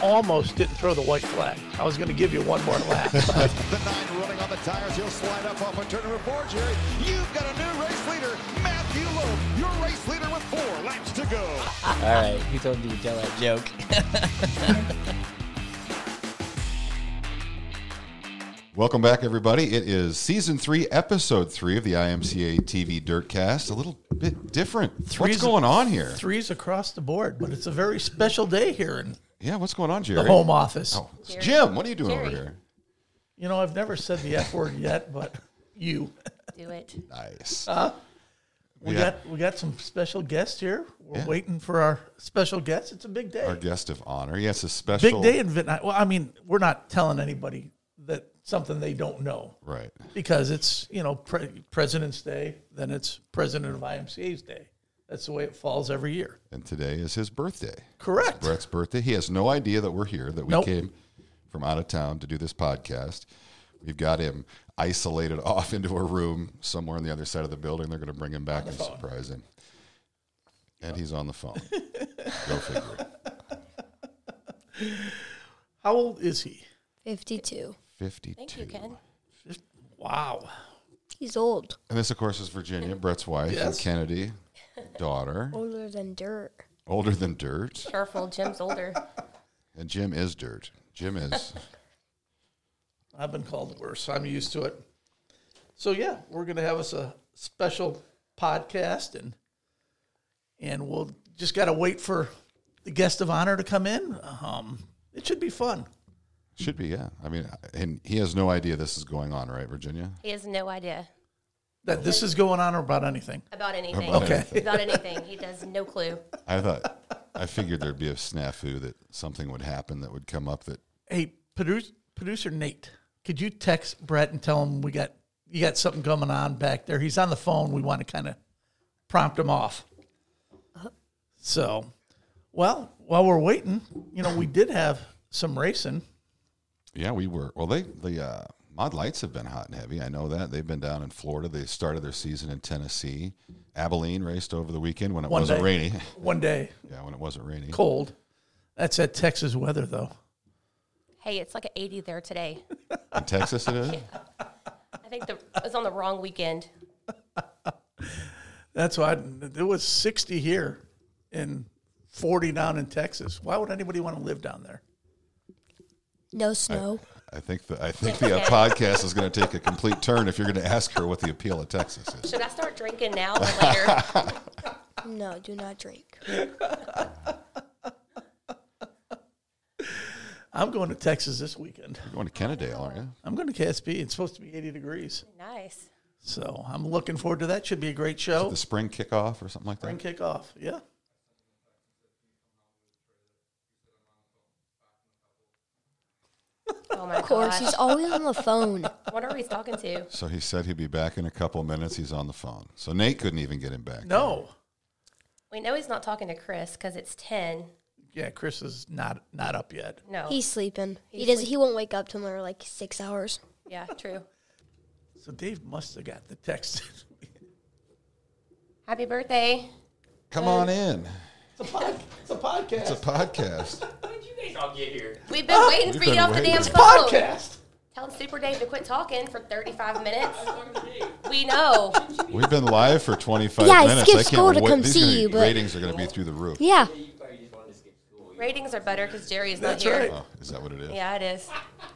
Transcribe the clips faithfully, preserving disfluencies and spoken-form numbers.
almost didn't throw the white flag. I was going to give you one more lap. The nine running on the tires. He'll slide up off of turn number four, Jerry. You've got a new race leader, Matthew Loeb. Your race leader with four laps to go. All right, he told me to tell that joke. Welcome back, everybody. It is season three, episode three of the I M C A T V Dirtcast. A little bit different. Three's, what's going on here? Threes across the board, but it's a very special day here in Yeah, what's going on, Jerry? the home office. Oh, it's Jim, what are you doing Jerry. over here? You know, I've never said the F word yet, but you. Do it. Nice. Uh, we Yeah. got we got some special guests here. We're Yeah. waiting for our special guest. It's a big day. Our guest of honor. Yes, a special. Big day in Vietnam. Well, I mean, we're not telling anybody that something they don't know. Right. Because it's, you know, Pre- President's Day, then it's President of I M C A's Day. That's the way it falls every year. And today is his birthday. Correct. Brett's birthday. He has no idea that we're here, that we Nope. came from out of town to do this podcast. We've got him isolated off into a room somewhere on the other side of the building. They're going to bring him back and surprise him. And he's on the phone. Go figure. How old is he? fifty-two. fifty-two. Thank you, Ken. Wow. He's old. And this, of course, is Virginia, Brett's wife, Yes. and Kennedy, daughter, Older than dirt. older than dirt. Careful, Jim's older. And Jim is dirt. Jim is. I've been called worse. I'm used to it. So yeah, we're gonna have us a special podcast, and and we'll just gotta wait for the guest of honor to come in. Um, it should be fun. Should be, yeah. I mean, and he has no idea this is going on, right, Virginia? He has no idea That this is going on or about anything. about anything. About Okay. anything. About anything. He does no clue. I thought, I figured there'd be a snafu that something would happen that would come up that, Hey, producer, producer Nate, could you text Brett and tell him we got you got something coming on back there? He's on the phone. We want to kind of prompt him off. So, well, while we're waiting, you know, we did have some racing. yeah, we were. Well, they, the uh, Mod Lights have been hot and heavy. I know that. They've been down in Florida. They started their season in Tennessee. Abilene raced over the weekend when it One wasn't day. rainy. One day, Yeah, when it wasn't rainy. cold. That's that Texas weather, though. Hey, it's like an eighty there today. In Texas it is? I think the, it was on the wrong weekend. That's why I, it was sixty here and forty down in Texas. Why would anybody want to live down there? No snow. I think the I think the uh, podcast is going to take a complete turn if you're going to ask her what the appeal of Texas is. Should I start drinking now or later? No, do not drink. I'm going to Texas this weekend. You're going to Kennedale, aren't you? I'm going to K S B. It's supposed to be eighty degrees. Nice. So I'm looking forward to that. Should be a great show. The spring kickoff or something like that? Spring kickoff. Yeah. Oh my Of course, gosh. he's always on the phone. What are we talking to? So he said he'd be back in a couple of minutes. He's on the phone. So Nate couldn't even get him back. No. We know he's not talking to Chris because it's ten. Yeah, Chris is not not up yet. No. He's sleeping. He's he does. sleep- He won't wake up till another like six hours. Yeah, true. So Dave must have got the text. Happy birthday. Come on in. It's a, pod, it's a podcast. It's a podcast. How did you guys all get here? We've been waiting We've for you been off the waiting. damn It's phone. podcast. Telling Super Dave to quit talking for thirty-five minutes. I was talking to Dave. We know. We've been live for twenty-five Yeah, I minutes. skipped I can't school to wait. come These see are gonna- you, but- ratings are going to be through the roof. Yeah. Yeah, you probably just wanted to skip school. Ratings are better because Jerry's not That's here. right. Oh, is that what it is? Yeah, it is.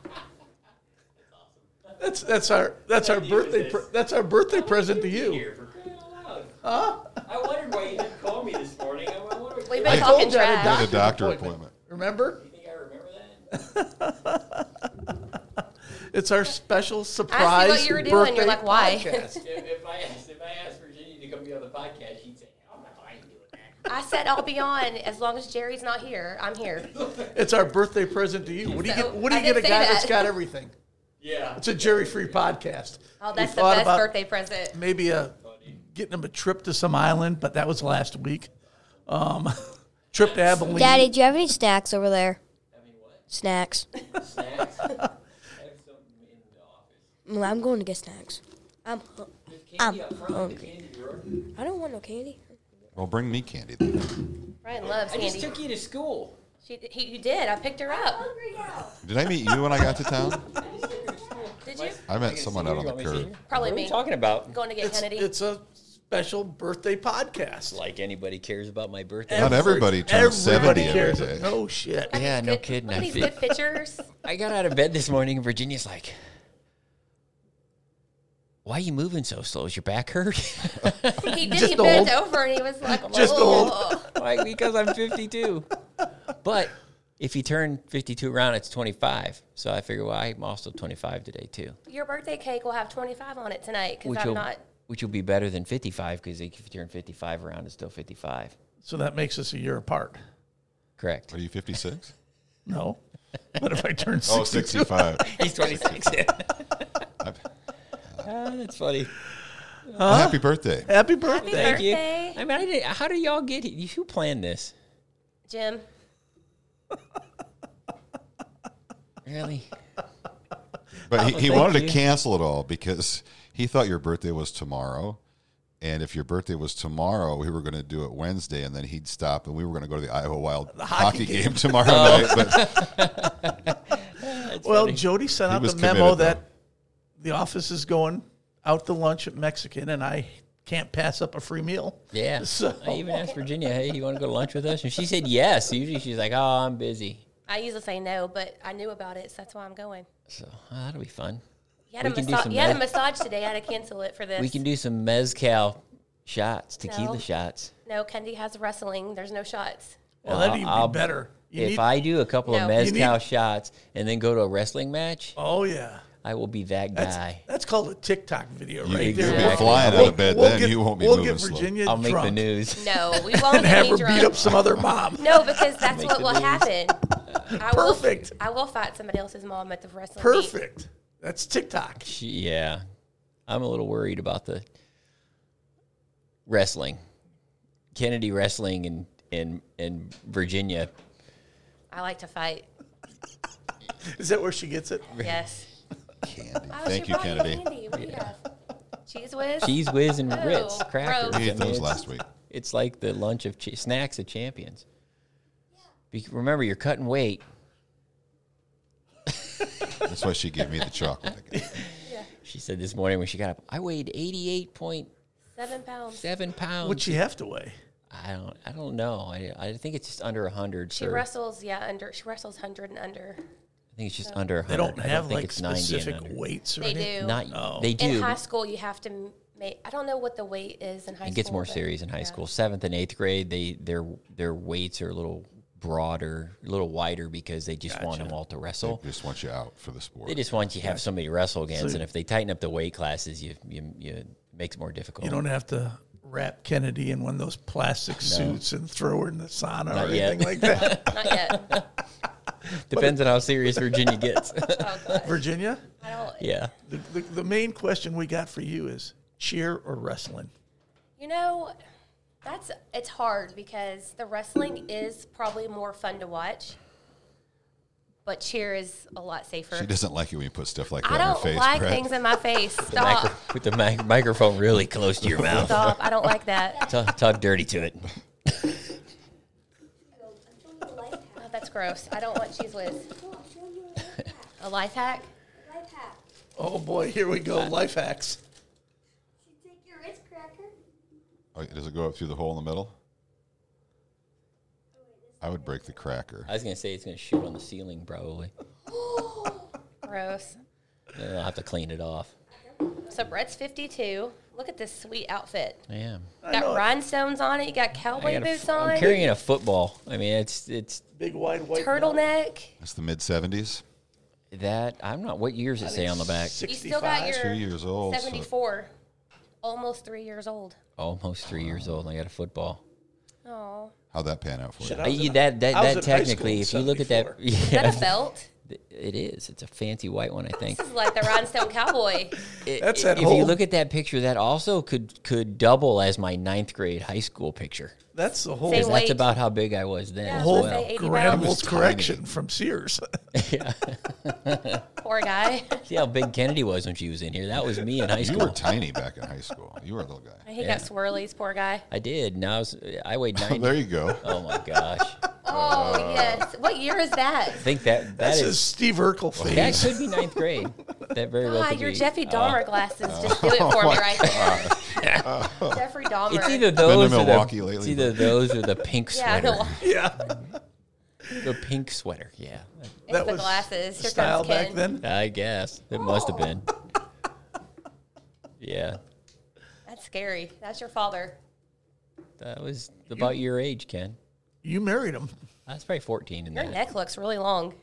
That's that's our that's our birthday pre- that's our birthday present to you. Here for crying out loud. I wondered why you didn't call me this morning. I wonder. We've I been told talking you I had a trash. Had a doctor appointment. appointment. Remember? You think I remember that? It's our special surprise I see what you were doing. birthday You're like, why? podcast. if, if I asked, if I asked Virginia to come be on the podcast, she'd say, "Hell no, I ain't doing that." I said I'll be on as long as Jerry's not here. I'm here. It's our birthday present to you. What do you So, get? What do you I get a did say guy that. that's got everything? Yeah. It's a Jerry-free podcast. Oh, We that's the thought best about birthday present. Maybe a getting him a trip to some island, but that was last week. Um, trip to Abilene. Daddy, do you have any snacks over there? Having what? Snacks. Snacks? I have something in the office. Mm, I'm going to get snacks. I'm. hu- There's candy I'm up front. hungry. The candy drawer. I don't want no candy. Well, bring me candy then. Brian loves I just candy. took you to school. She, he, you did. I picked her up. Did I meet you when I got to town? Did you? I met someone out on the curb. Probably What are me. you talking about? Going to get It's, Kennedy. it's a special birthday podcast. Like anybody cares about my birthday. Not everybody turns Everybody seventy every cares. day. No shit. Yeah, These no good- kidding. Look at I these feel- good pictures. I got out of bed this morning, and Virginia's like, "Why are you moving so slow? Is your back hurt?" He did. Just He bent old. over and he was like, Just "Oh." Like, because I'm fifty-two. But if you turn fifty-two around, it's twenty-five. So I figure, well, I'm also twenty-five today, too. Your birthday cake will have twenty-five on it tonight because Which I'm will, not. which will be better than fifty-five, because if you turn fifty-five around, it's still fifty-five. So that makes us a year apart. Correct. Are you fifty-six? No. But if I turn Oh, sixty-two, sixty-five. He's twenty-six. Ah, that's funny. Well, happy birthday. happy birthday. Thank you. Birthday. I mean, I didn't, how do y'all get here? Who planned this? Jim. Really? But he, he thank wanted you. to cancel it all because he thought your birthday was tomorrow. And if your birthday was tomorrow, we were going to do it Wednesday, and then he'd stop, and we were going to go to the Iowa Wild hockey hockey, game. game, tomorrow night. But Well, funny. Jody sent He out was the memo committed, that the office is going out to lunch at Mexican, and I can't pass up a free meal. Yeah. So- I even asked Virginia, hey, you want to go to lunch with us? And she said yes. Usually she's like, oh, I'm busy. I usually say no, but I knew about it, so that's why I'm going. So oh, that'll be fun. You had, a, We can do massa- some you had a meth- massage today. I had to cancel it for this. We can do some mezcal shots, tequila No. shots. No, Kendi has wrestling. There's no shots. Well, that'd even I'll- be better. You If need- I do a couple No. of You mezcal need- shots and then go to a wrestling match, oh, yeah. I will be that That's, guy. that's called a TikTok video you, right you'll there. be Exactly. flying out of bed We'll then. get- you won't be we'll moving get slow. Virginia I'll make drunk the news. No, we won't and get have me her drunk. beat up some other mom. No, because that's Make what the will news. happen. I Perfect. Will, I will fight somebody else's mom at the wrestling meet. Perfect. That's TikTok. She, yeah. I'm a little worried about the wrestling. Kennedy wrestling and in, in Virginia. I like to fight. Is that where she gets it? Yes. Candy. Oh, Thank she you, brought you Kennedy. Candy. What do you have? Cheese whiz? Cheese whiz and Ew, Ritz crackers. gross. We ate I mean, those it's- last week. It's like the lunch of ch- snacks of champions. Be- remember, you're cutting weight. That's why she gave me the chocolate again. She said this morning when she got up, I weighed eighty-eight point Seven pounds. seven pounds. What'd she have to weigh? I don't. I don't know. I, I think it's just under a hundred. She wrestles, yeah, under. She wrestles one hundred and under. I think it's just under a They hundred. don't I have think like it's ninety and specific under. weights or They anything. do. Not. Oh. They do. In high but school, you have to make. I don't know what the weight is in high school. it gets more but- serious in high yeah. school. Seventh and eighth grade, they their their weights are a little broader, a little wider because they just want Gotcha. them all to They wrestle. just want you out for the sport. They just want you to have somebody to wrestle against, So- and if they tighten up the weight classes, you you, you it makes it more difficult. You don't have to wrap Kennedy in one of those plastic suits and throw her in the sauna Not or yet. anything like that. Not yet. Depends on how serious Virginia gets. Oh, God. Virginia, I don't. yeah. the, the, the main question we got for you is cheer or wrestling? You know, that's it's hard because the wrestling is probably more fun to watch, but cheer is a lot safer. She doesn't like it when you put stuff like that I in her don't face, like Brett. things in my face. Micro- Stop. put the mic- microphone really close to your mouth. Stop. I don't like that. Talk, talk dirty to it. Oh, that's gross. I don't want cheese whiz. A life hack? Oh boy, here we go. Life hacks. Oh, does it go up through the hole in the middle? I would break the cracker. I was going to say it's going to shoot on the ceiling probably. Gross. Then I'll have to clean it off. So Brett's fifty-two. Look at this sweet outfit. Yeah. I know Got it. rhinestones on it. You got I cowboy got a boots f- I'm on. carrying a football. I mean, it's it's Big wide white belt. Turtleneck. That's the mid seventies. that. I'm not. What years does it say on the back? You still got your Two years old, so- seventy-four. Almost three years old. Almost three years old. And I got a football. Oh. How'd that pan out for Shit, you? I was Uh, you- in- that that, I was that in high technically, if school you in look at that, seventy-four. Is that yeah, a belt? it is. It's a fancy white one, I think. This is like the rhinestone cowboy. It- That's it- that if whole- you look at that picture, that also could could double as my ninth grade high school picture. That's the whole Same Because weight. that's about how big I was then. Yeah, as I was whole gonna well. say eighty Granimals pounds. correction from Sears. Poor guy. See how big Kennedy was when she was in here. That was me in high You school. were tiny back in high school. You were a little guy. He Yeah. got swirlies, poor guy. I did. Now I, was, I weighed Oh, ninety. there you go. Oh my gosh! Oh, yes. What year is that? I think that that That's his is Steve Urkel face. that could be ninth grade. That very well God, could your be. Jeffrey Dahmer glasses just do it for me right there. Jeffrey Dahmer. It's either Been those to or the, Milwaukee it's lately, either those or the pink yeah, sweater. no, Yeah. The pink sweater. Yeah, it's That the was glasses. Here style comes back Ken. then. I guess it must have been. Yeah, That's scary. That's your father. that was about your age, Ken. You married him. I was probably fourteen in Your that. neck looks really long.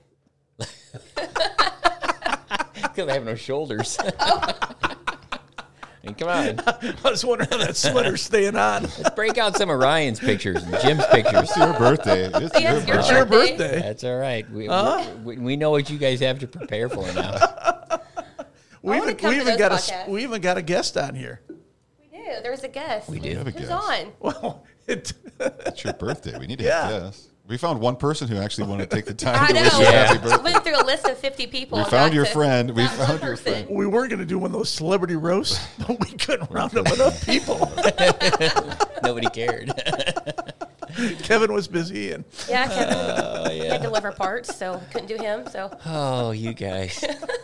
Because I have no shoulders. I mean, come on. I was wondering how that sweater's staying on. Let's break out some of Ryan's pictures and Jim's pictures. It's your birthday. It's Yes, your your birthday. It's your birthday. birthday. That's all right. We, Huh? we, we know what you guys have to prepare for now. We wanna even, come we to even those got podcasts. a we even got a guest on here. We do. There's a guest. We do. have a Who's guest. on? Well, it, It's your birthday. We need to Yeah. have guests. We found one person who actually wanted to take the time I to know. wish you Yeah. happy I birthday. went through a list of fifty people. We and found got your to friend. We that one found your person. friend. we were going to do one of those celebrity roasts, but we couldn't round up enough people. Nobody cared. Kevin was busy, and Yeah, Kevin Oh, he had yeah. to deliver parts, so couldn't do him. So Oh, you guys.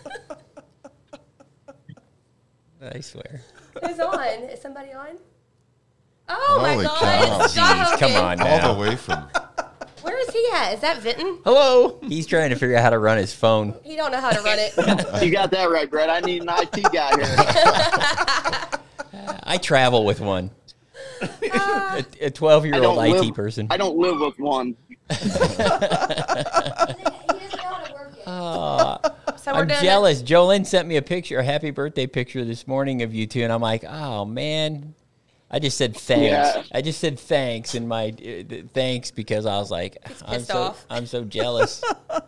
I swear. who's on? Is somebody on? Oh my Holy God! cow. Scott Jeez, come Hogan. on All now. the way from Where is he at? Is that Vinton? hello. He's trying to figure out how to run his phone. He don't know how to run it. You got that right, Brett. I need an I T guy here. I travel with one. Ah. A twelve-year-old I I don't T live- person. I don't live with one. Oh, So we're I'm doing jealous. Jolene sent me a picture, a happy birthday picture this morning of you two, and I'm like, oh, man. I just said thanks. Yeah. I just said thanks in my uh, thanks because I was like, I'm pissed so off. I'm so jealous.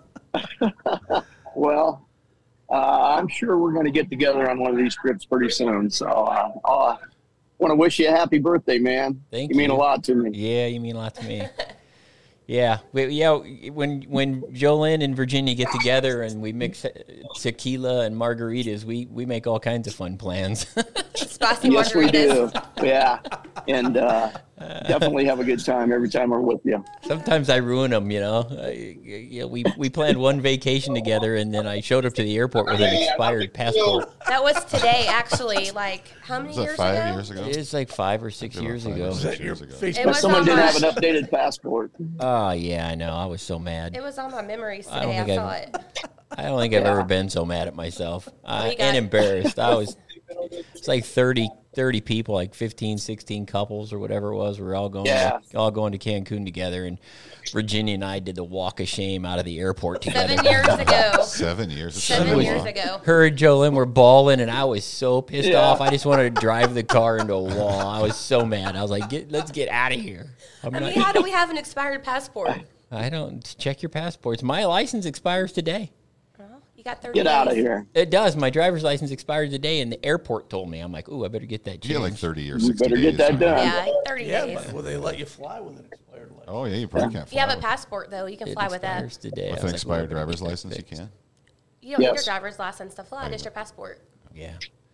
Well, uh, I'm sure we're going to get together on one of these trips pretty soon. So uh, I want to wish you a happy birthday, man. Thank you. mean you. a lot to me. Yeah, you mean a lot to me. Yeah, we, yeah. When when Jolene and Virginia get together and we mix tequila and margaritas, we, we make all kinds of fun plans. spicy Yes, we margaritas. do. Yeah. And uh, definitely have a good time every time we're with you. Sometimes I ruin them, you know. Uh, you know, we we planned one vacation together, and then I showed up to the airport with an expired passport. That was today, actually. Like how many was that years five ago? years ago? It's like five or six About years five ago. or Is six that your years ago. It Facebook? was Someone on didn't my- have an updated passport. Oh yeah, I know. I was so mad. It was on my memories I don't today. I, think saw I've- it. I don't think I've ever been so mad at myself uh, We got- and embarrassed. I was. It's like thirty, thirty people, like fifteen, sixteen couples or whatever it was. We were all going, Yeah. to, all going to Cancun together, and Virginia and I did the walk of shame out of the airport together. Seven years ago. seven years. It's Seven so years long. ago. Her and Jolene were bawling, and I was so pissed Yeah. off. I just wanted to drive the car into a wall. I was so mad. I was like, get, "Let's get out of here." I'm I not, mean, how do we have an expired passport? I don't check your passports. My license expires today. You got thirty Get days. out of here. It does. My driver's license expired today, and the airport told me. I'm like, "Ooh, I better get that You changed." get like thirty or You sixty better days. get that done. Yeah, thirty Yeah, days. but will they let you fly with an expired license? Oh, yeah, you probably can't If you have fly a with- passport, though, you can It fly with that. expires today. I With was an like, expired "Ooh, I better driver's get that license, you fixed." can. You don't need your Yes. driver's license to fly, just your passport. Yeah.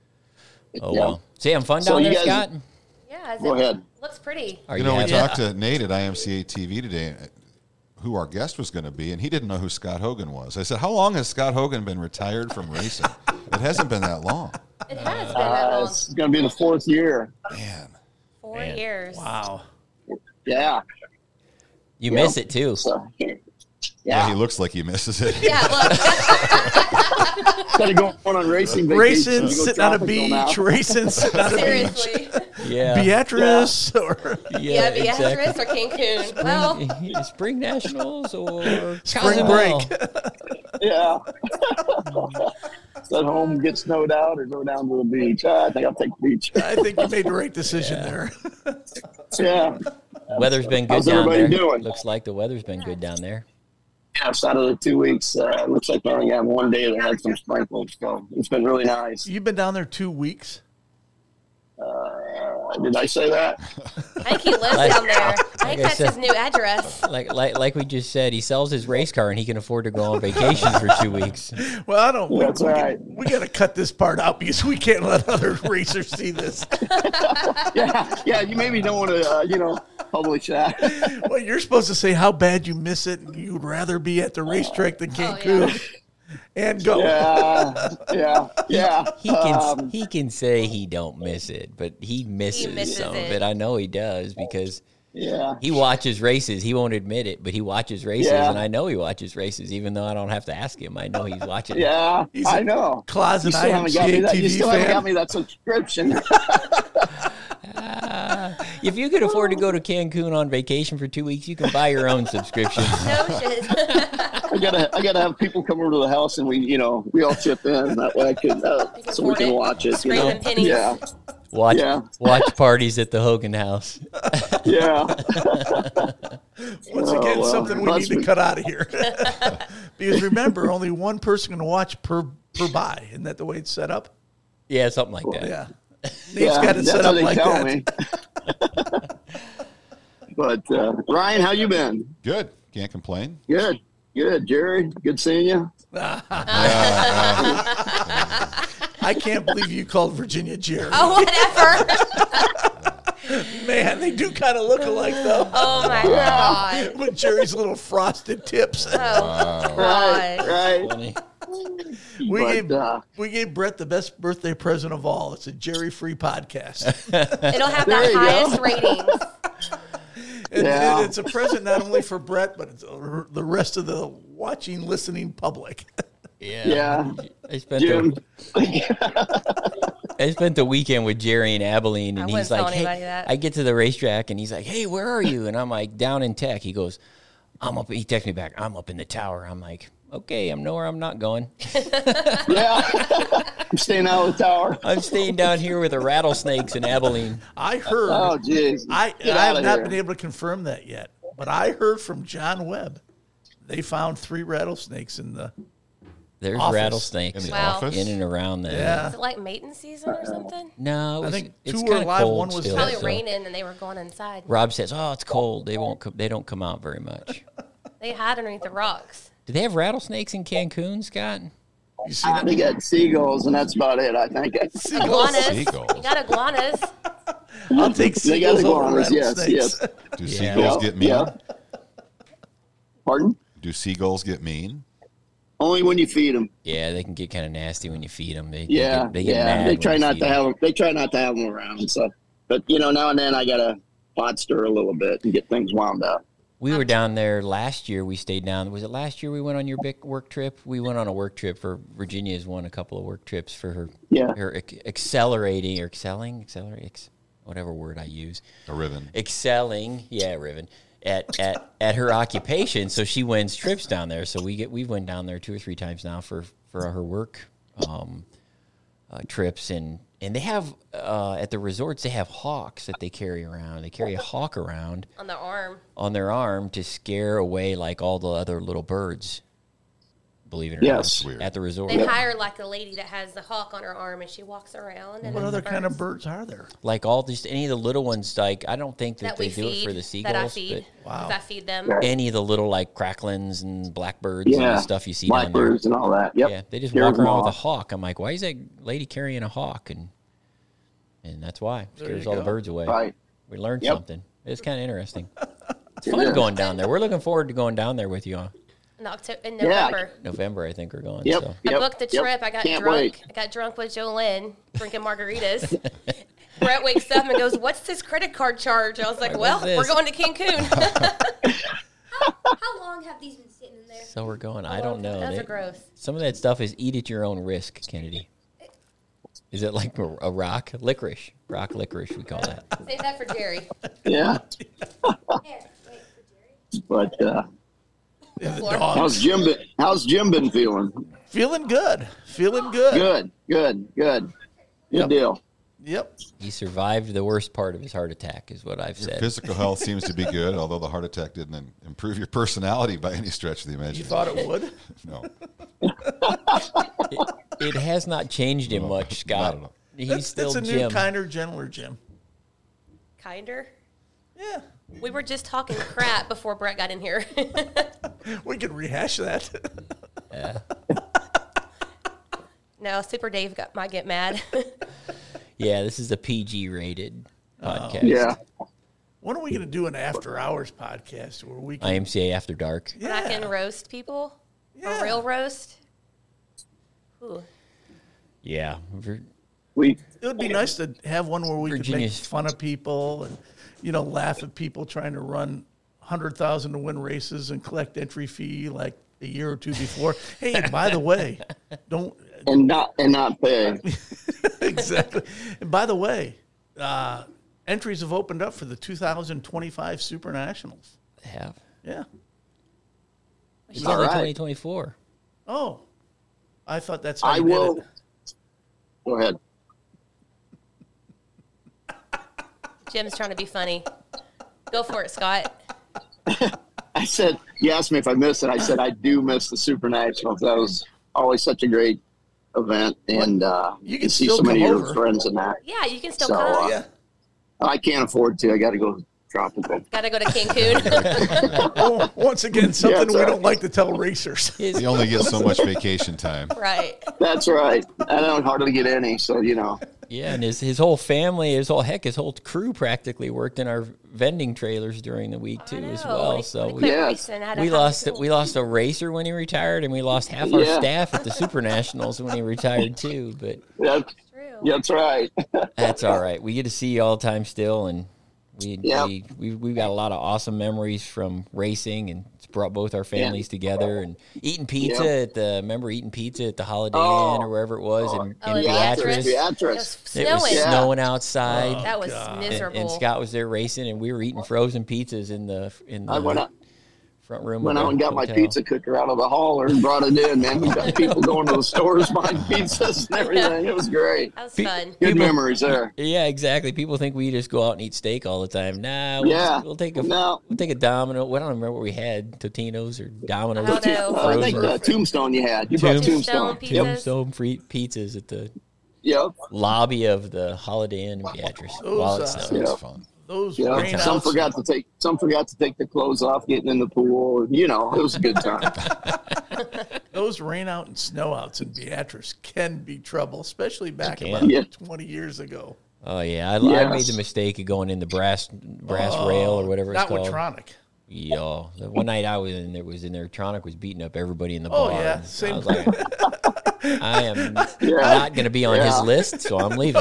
Oh Yeah. well. See, I'm fun So down you there, guys- Scott. Yeah, Go it ahead. looks pretty. Are You know, we happy? talked to Nate at I M C A T V today, uh, who our guest was going to be, and he didn't know who Scott Hogan was. I said, "How long has Scott Hogan been retired from racing?" It hasn't been that long. It has been that Uh, long. it's going to be the fourth year. Man, Four Man. years. Wow. Yeah. You Yeah. miss it too. So, yeah, yeah. he looks like he misses it. Yeah, look. Instead of going on racing vacation, Racing, you go sitting on a tropical now. beach, racing, sitting on a beach. Seriously. Yeah. Beatrice or Yeah, exactly. Beatrice or Cancun. Well, Spring Nationals or spring Cozumel. break. Yeah. Sit home, get snowed out, or go down to the beach. Uh, I think I'll take the beach. I think you made the right decision there. Yeah. Weather's been good How's down everybody there. doing? Looks like the weather's been good down there. Yes, out of the two weeks, uh, it looks like we only have one day that had some sprinkles, so it's been really nice. You've been down there two weeks. Uh, did I say that? I think he lives Like- down there. I like think I that's said- his new address. Like like like we just said, he sells his race car and he can afford to go on vacation for two weeks. Well, I don't. That's we, right. We, we got to cut this part out because we can't let other racers see this. Yeah, yeah. You maybe don't want to, uh, you know, publish that. Well, you're supposed to say how bad you miss it and you'd rather be at the racetrack than Cancun. Oh, yeah. And go. Yeah, yeah, yeah. He can Um, he can say he don't miss it, but he misses, misses some it. of it. I know he does because yeah. he watches races. He won't admit it, but he watches races, Yeah. and I know he watches races, even though I don't have to ask him. I know he's watching. it. Yeah, He's I a know. closet You still haven't got me that. You I M G A T V still haven't fan. got me that subscription. If you could afford to go to Cancun on vacation for two weeks, you can buy your own subscription. No shit. I gotta, I gotta have people come over to the house and we, you know, we all chip in. That way I can, uh, can so we afford can it. watch it. You Scrape know? them pennies. Yeah, Watch Yeah. watch parties at the Hogan House. yeah. Once Oh, again, well, something we need must to be. cut out of here. Because remember, only one person can watch per per buy. Isn't that the way it's set up? Yeah, something like that. Yeah. Nate's Yeah, got it that's set what up they like tell that. me. But uh, Ryan, how you been? Good. Can't complain. Good, good. Jerry, good seeing you. I can't believe you called Virginia Jerry. Oh, whatever. Man, they do kind of look alike, though. Oh, my God. With Jerry's little frosted tips. Oh, Right, God. right. Funny. We But, gave uh, we gave Brett the best birthday present of all. It's a Jerry-free podcast. It'll have There the you go. highest ratings. And, Yeah. and it's a present not only for Brett, but it's uh, the rest of the watching, listening public. Yeah. Yeah, I spent Jim. the, I spent the weekend with Jerry in Abilene, and I he's wouldn't like, tell "Hey," anybody that. I get to the racetrack, and he's like, "Hey, where are you?" And I'm like, "Down in Tech." He goes, "I'm up." He texts me back, "I'm up in the tower." I'm like, "Okay, I'm nowhere. I'm not going. Yeah, I'm staying out of the tower. I'm staying down here with the rattlesnakes in Abilene." I heard. Oh, jeez. I, Get I have outta not here. been able to confirm that yet, but I heard from John Webb they found three rattlesnakes in the. There's Office. rattlesnakes In the Wow. office. in and around there. Yeah. Is it like mating season or something? No, it I was, think it's two were kinda alive, cold one was still, dead. Probably so- raining and they were going inside. Rob says, "Oh, it's cold. They won't. Come, they don't come out very much." They hide underneath the rocks. Do they have rattlesnakes in Cancun, Scott? You see that? They got seagulls, and that's about it. I think. Iguanas. Seagulls. You got iguanas. I'll take They got seagulls over iguanas. Yes, rattlesnakes. yes. Do Yeah. seagulls get mean? Yeah. Pardon? Do seagulls get mean? Only when you feed them. Yeah, they can get kind of nasty when you feed them. They, Yeah, they get, they get yeah. mad They when try you not feed to 'em. have them. They try not to have them around and stuff. But you know, now and then I gotta pot stir a little bit and get things wound up. We were down there last year. We stayed down. Was it last year we went on your big work trip? We went on a work trip for Virginia's won a couple of work trips for her. Yeah. Her ac- accelerating or excelling, accelerate, ex, whatever word I use. A ribbon. Excelling, yeah, Riven. At, at at her occupation, so she wins trips down there. So we get we went down there two or three times now for for her work um, uh, trips, and and they have uh, at the resorts they have hawks that they carry around. They carry a hawk around On their arm. on their arm to scare away like all the other little birds. Believe it or Yes. not, Weird. at the resort, They hire like a lady that has the hawk on her arm and she walks around. And What then other the kind of birds birds are there? like all just any of the little ones. Like I don't think that, that they we do feed? it for the that I seagulls, feed. but Wow. 'Cause I feed them. any of the little like cracklins and blackbirds and Yeah. the stuff you see down there. Blackbirds and all that. Yep. Yeah, they just Scares walk them around with a off. hawk. I'm like, why is that lady carrying a hawk? And and that's why There scares you all the go. birds away. Right. We learned Yep. something. It's kind of interesting. It's It fun is. going down there. We're looking forward to going down there with you on In, October, in Yeah. November. November. I think we're going. Yep. So. I Yep. booked the Yep. trip. I got Can't drunk. wait. I got drunk with Jolene drinking margaritas. Brett wakes up and goes, "What's this credit card charge?" I was like, Like, "Well, what's we're this?" going to Cancun." How long have these been sitting in there? So we're going. I don't know. Those They- are gross. Some of that stuff is eat at your own risk, Kennedy. Is it like a, a rock licorice? Rock licorice, we call that. Save that for Jerry. Yeah. Here, wait for Jerry. But uh, And the Florida. dogs. how's Jim been? How's Jim been feeling? Feeling good. Feeling good. Good. Good. Good. Good Yep. deal. Yep. He survived the worst part of his heart attack, is what I've Your said. physical health seems to be good, although the heart attack didn't im- improve your personality by any stretch of the You imagination. thought it would? No. It, it has not changed him No, much, not Scott. at all. He's That's, still that's a new, Jim. kinder, gentler Jim. Kinder. Yeah. We were just talking crap before Brett got in here. We can rehash that. No, Super Dave got, might get mad. Yeah, this is a P G rated podcast. Yeah. When are we going to do an after hours podcast where we can I M C A After Dark. When I can roast people, Yeah. a real roast. Ooh. Yeah. We It would be nice to have one where we could make Virginia's- fun of people and, you know, laugh at people trying to run one hundred thousand to win races and collect entry fee like a year or two before. Hey, by the way, don't and not and not pay. exactly. And by the way, uh, entries have opened up for the two thousand twenty-five Super Nationals. They have. Yeah. It's All only right. twenty twenty-four. Oh, I thought that's how I you will. did it. Go ahead. Jim's trying to be funny. Go for it, Scott. I said, you asked me if I missed it. I said, I do miss the Super Nationals. That was always such a great event. And uh, You can see still so many come of your over. friends in that. Yeah, you can still So, come. uh, Yeah. I can't afford to. I got to go tropical. Got to go to Cancun. Oh, once again, something it's we all don't right. like to tell racers. You only get so much vacation time. Right. That's right. I don't hardly get any. So, you know, Yeah, and his his whole family, his whole heck, his whole crew practically worked in our vending trailers during the week too, I as know. well. When he- So when he we, quit Yeah. racing, I had to we have lost people- we lost a racer when he retired, and we lost half our Yeah. staff at the Super Nationals when he retired too. But that's, True. that's right. that's all right. We get to see you all the time still, and we Yep. we we we've got a lot of awesome memories from racing, and it's brought both our families together, and eating pizza Yep. at the remember eating pizza at the Holiday Oh. Inn or wherever it was, in, Oh, in in Beatrice. Beatrice. Beatrice. It was It was snowing. Yeah. snowing outside. That was And, miserable. and Scott was there racing, and we were eating frozen pizzas in the in the I went out, front room. went of out the and got my hotel. pizza cooker out of the hauler and brought it in, man. We got people going to the stores buying pizzas and everything. It was great. that was Pe- fun. Good People- memories there. Yeah, exactly. People think we just go out and eat steak all the time. Nah, we'll, Yeah. just, we'll take a No. we'll take a Domino. Well, I don't remember what we had, Totino's or Domino's. I don't know. Well, I think Frozen. uh, Tombstone you had. You brought Tombstone Tombstone. pizzas. Yep. Tombstone free pizzas at the Yep. lobby of the Holiday Inn in Beatrice while it Those, uh, snowed. That's Yeah. fun. Those Yeah. rain Some outs, forgot to take some forgot to take the clothes off, getting in the pool. You know, it was a good time. those rain out and snow outs in Beatrice can be trouble, especially back They about can. Yeah. twenty years ago. Oh yeah, I, I Yes. made the mistake of going in the brass brass rail or whatever it's Not called. with Tronic. Yo, the one night I was in there was in there. Tronic was beating up everybody in the Oh, bar. yeah, and same I was like, I am Yeah. not going to be on his Yeah. list, so I'm leaving.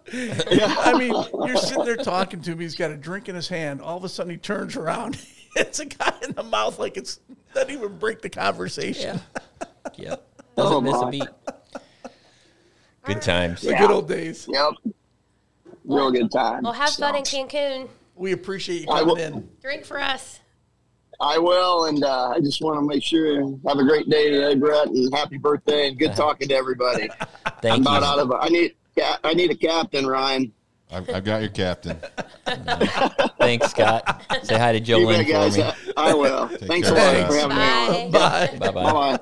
I mean, you're sitting there talking to him. He's got a drink in his hand. All of a sudden, he turns around. It's a guy in the mouth like it's doesn't even break the conversation. Yep, Oh, doesn't miss a my. beat. Good times. The good old days. Yep. Real good time. Well, have So, fun in Cancun. We appreciate you I coming will- in. Drink for us. I will, and uh, I just want to make sure and have a great day today, Brett, and happy birthday, and good talking to everybody. I'm Thank about you. out of. I need. ca- I need a captain, Ryan. I've, I've got your captain. Thanks, Scott. Say hi to You Jolene bet, guys. for me. I will. Thanks a care. lot for having me on. Bye. Bye. Bye bye. Bye.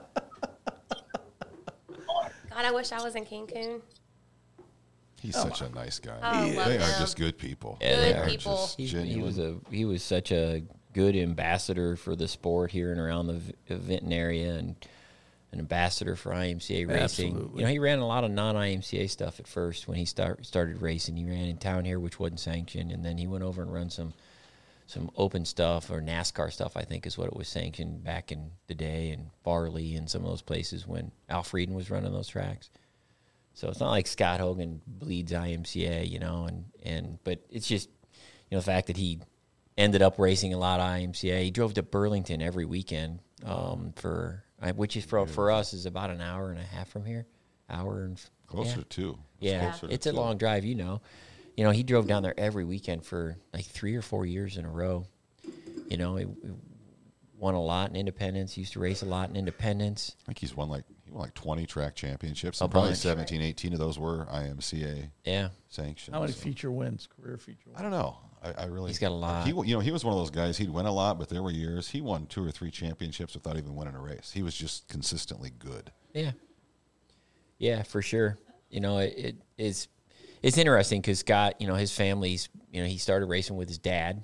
God, I wish I was in Cancun. He's such a nice guy. I love they are him. just good people. Yeah, Good they are. people. Just He, he genuine. was a he was such a good ambassador for the sport here and around the V- Vinton area, and an ambassador for I M C A racing. Absolutely. You know, he ran a lot of non-I M C A stuff at first when he start, started racing. He ran in town here, which wasn't sanctioned, and then he went over and run some some open stuff or NASCAR stuff, I think is what it was sanctioned back in the day, and Farley and some of those places when Al Frieden was running those tracks. So it's not like Scott Hogan bleeds I M C A, you know, and, and but it's just, you know, the fact that he ended up racing a lot of I M C A. He drove to Burlington every weekend um, for, uh, which is for, for us is about an hour and a half from here, hour and Closer yeah. to. Yeah, closer to it's a two. long drive, you know. You know, he drove down there every weekend for like three or four years in a row. You know, he, he won a lot in Independence. Used to race a lot in Independence. I think he's won like he won like twenty track championships, A and probably bunch. seventeen, eighteen of those were I M C A Yeah, sanctioned. How many so- feature wins, career feature I wins? don't know. I, I really. He's got a lot. He, you know, he was one of those guys. He'd win a lot, but there were years he won two or three championships without even winning a race. He was just consistently good. yeah, yeah, for sure. You know, it, it is. It's interesting because Scott, you know, his family's, you know, he started racing with his dad,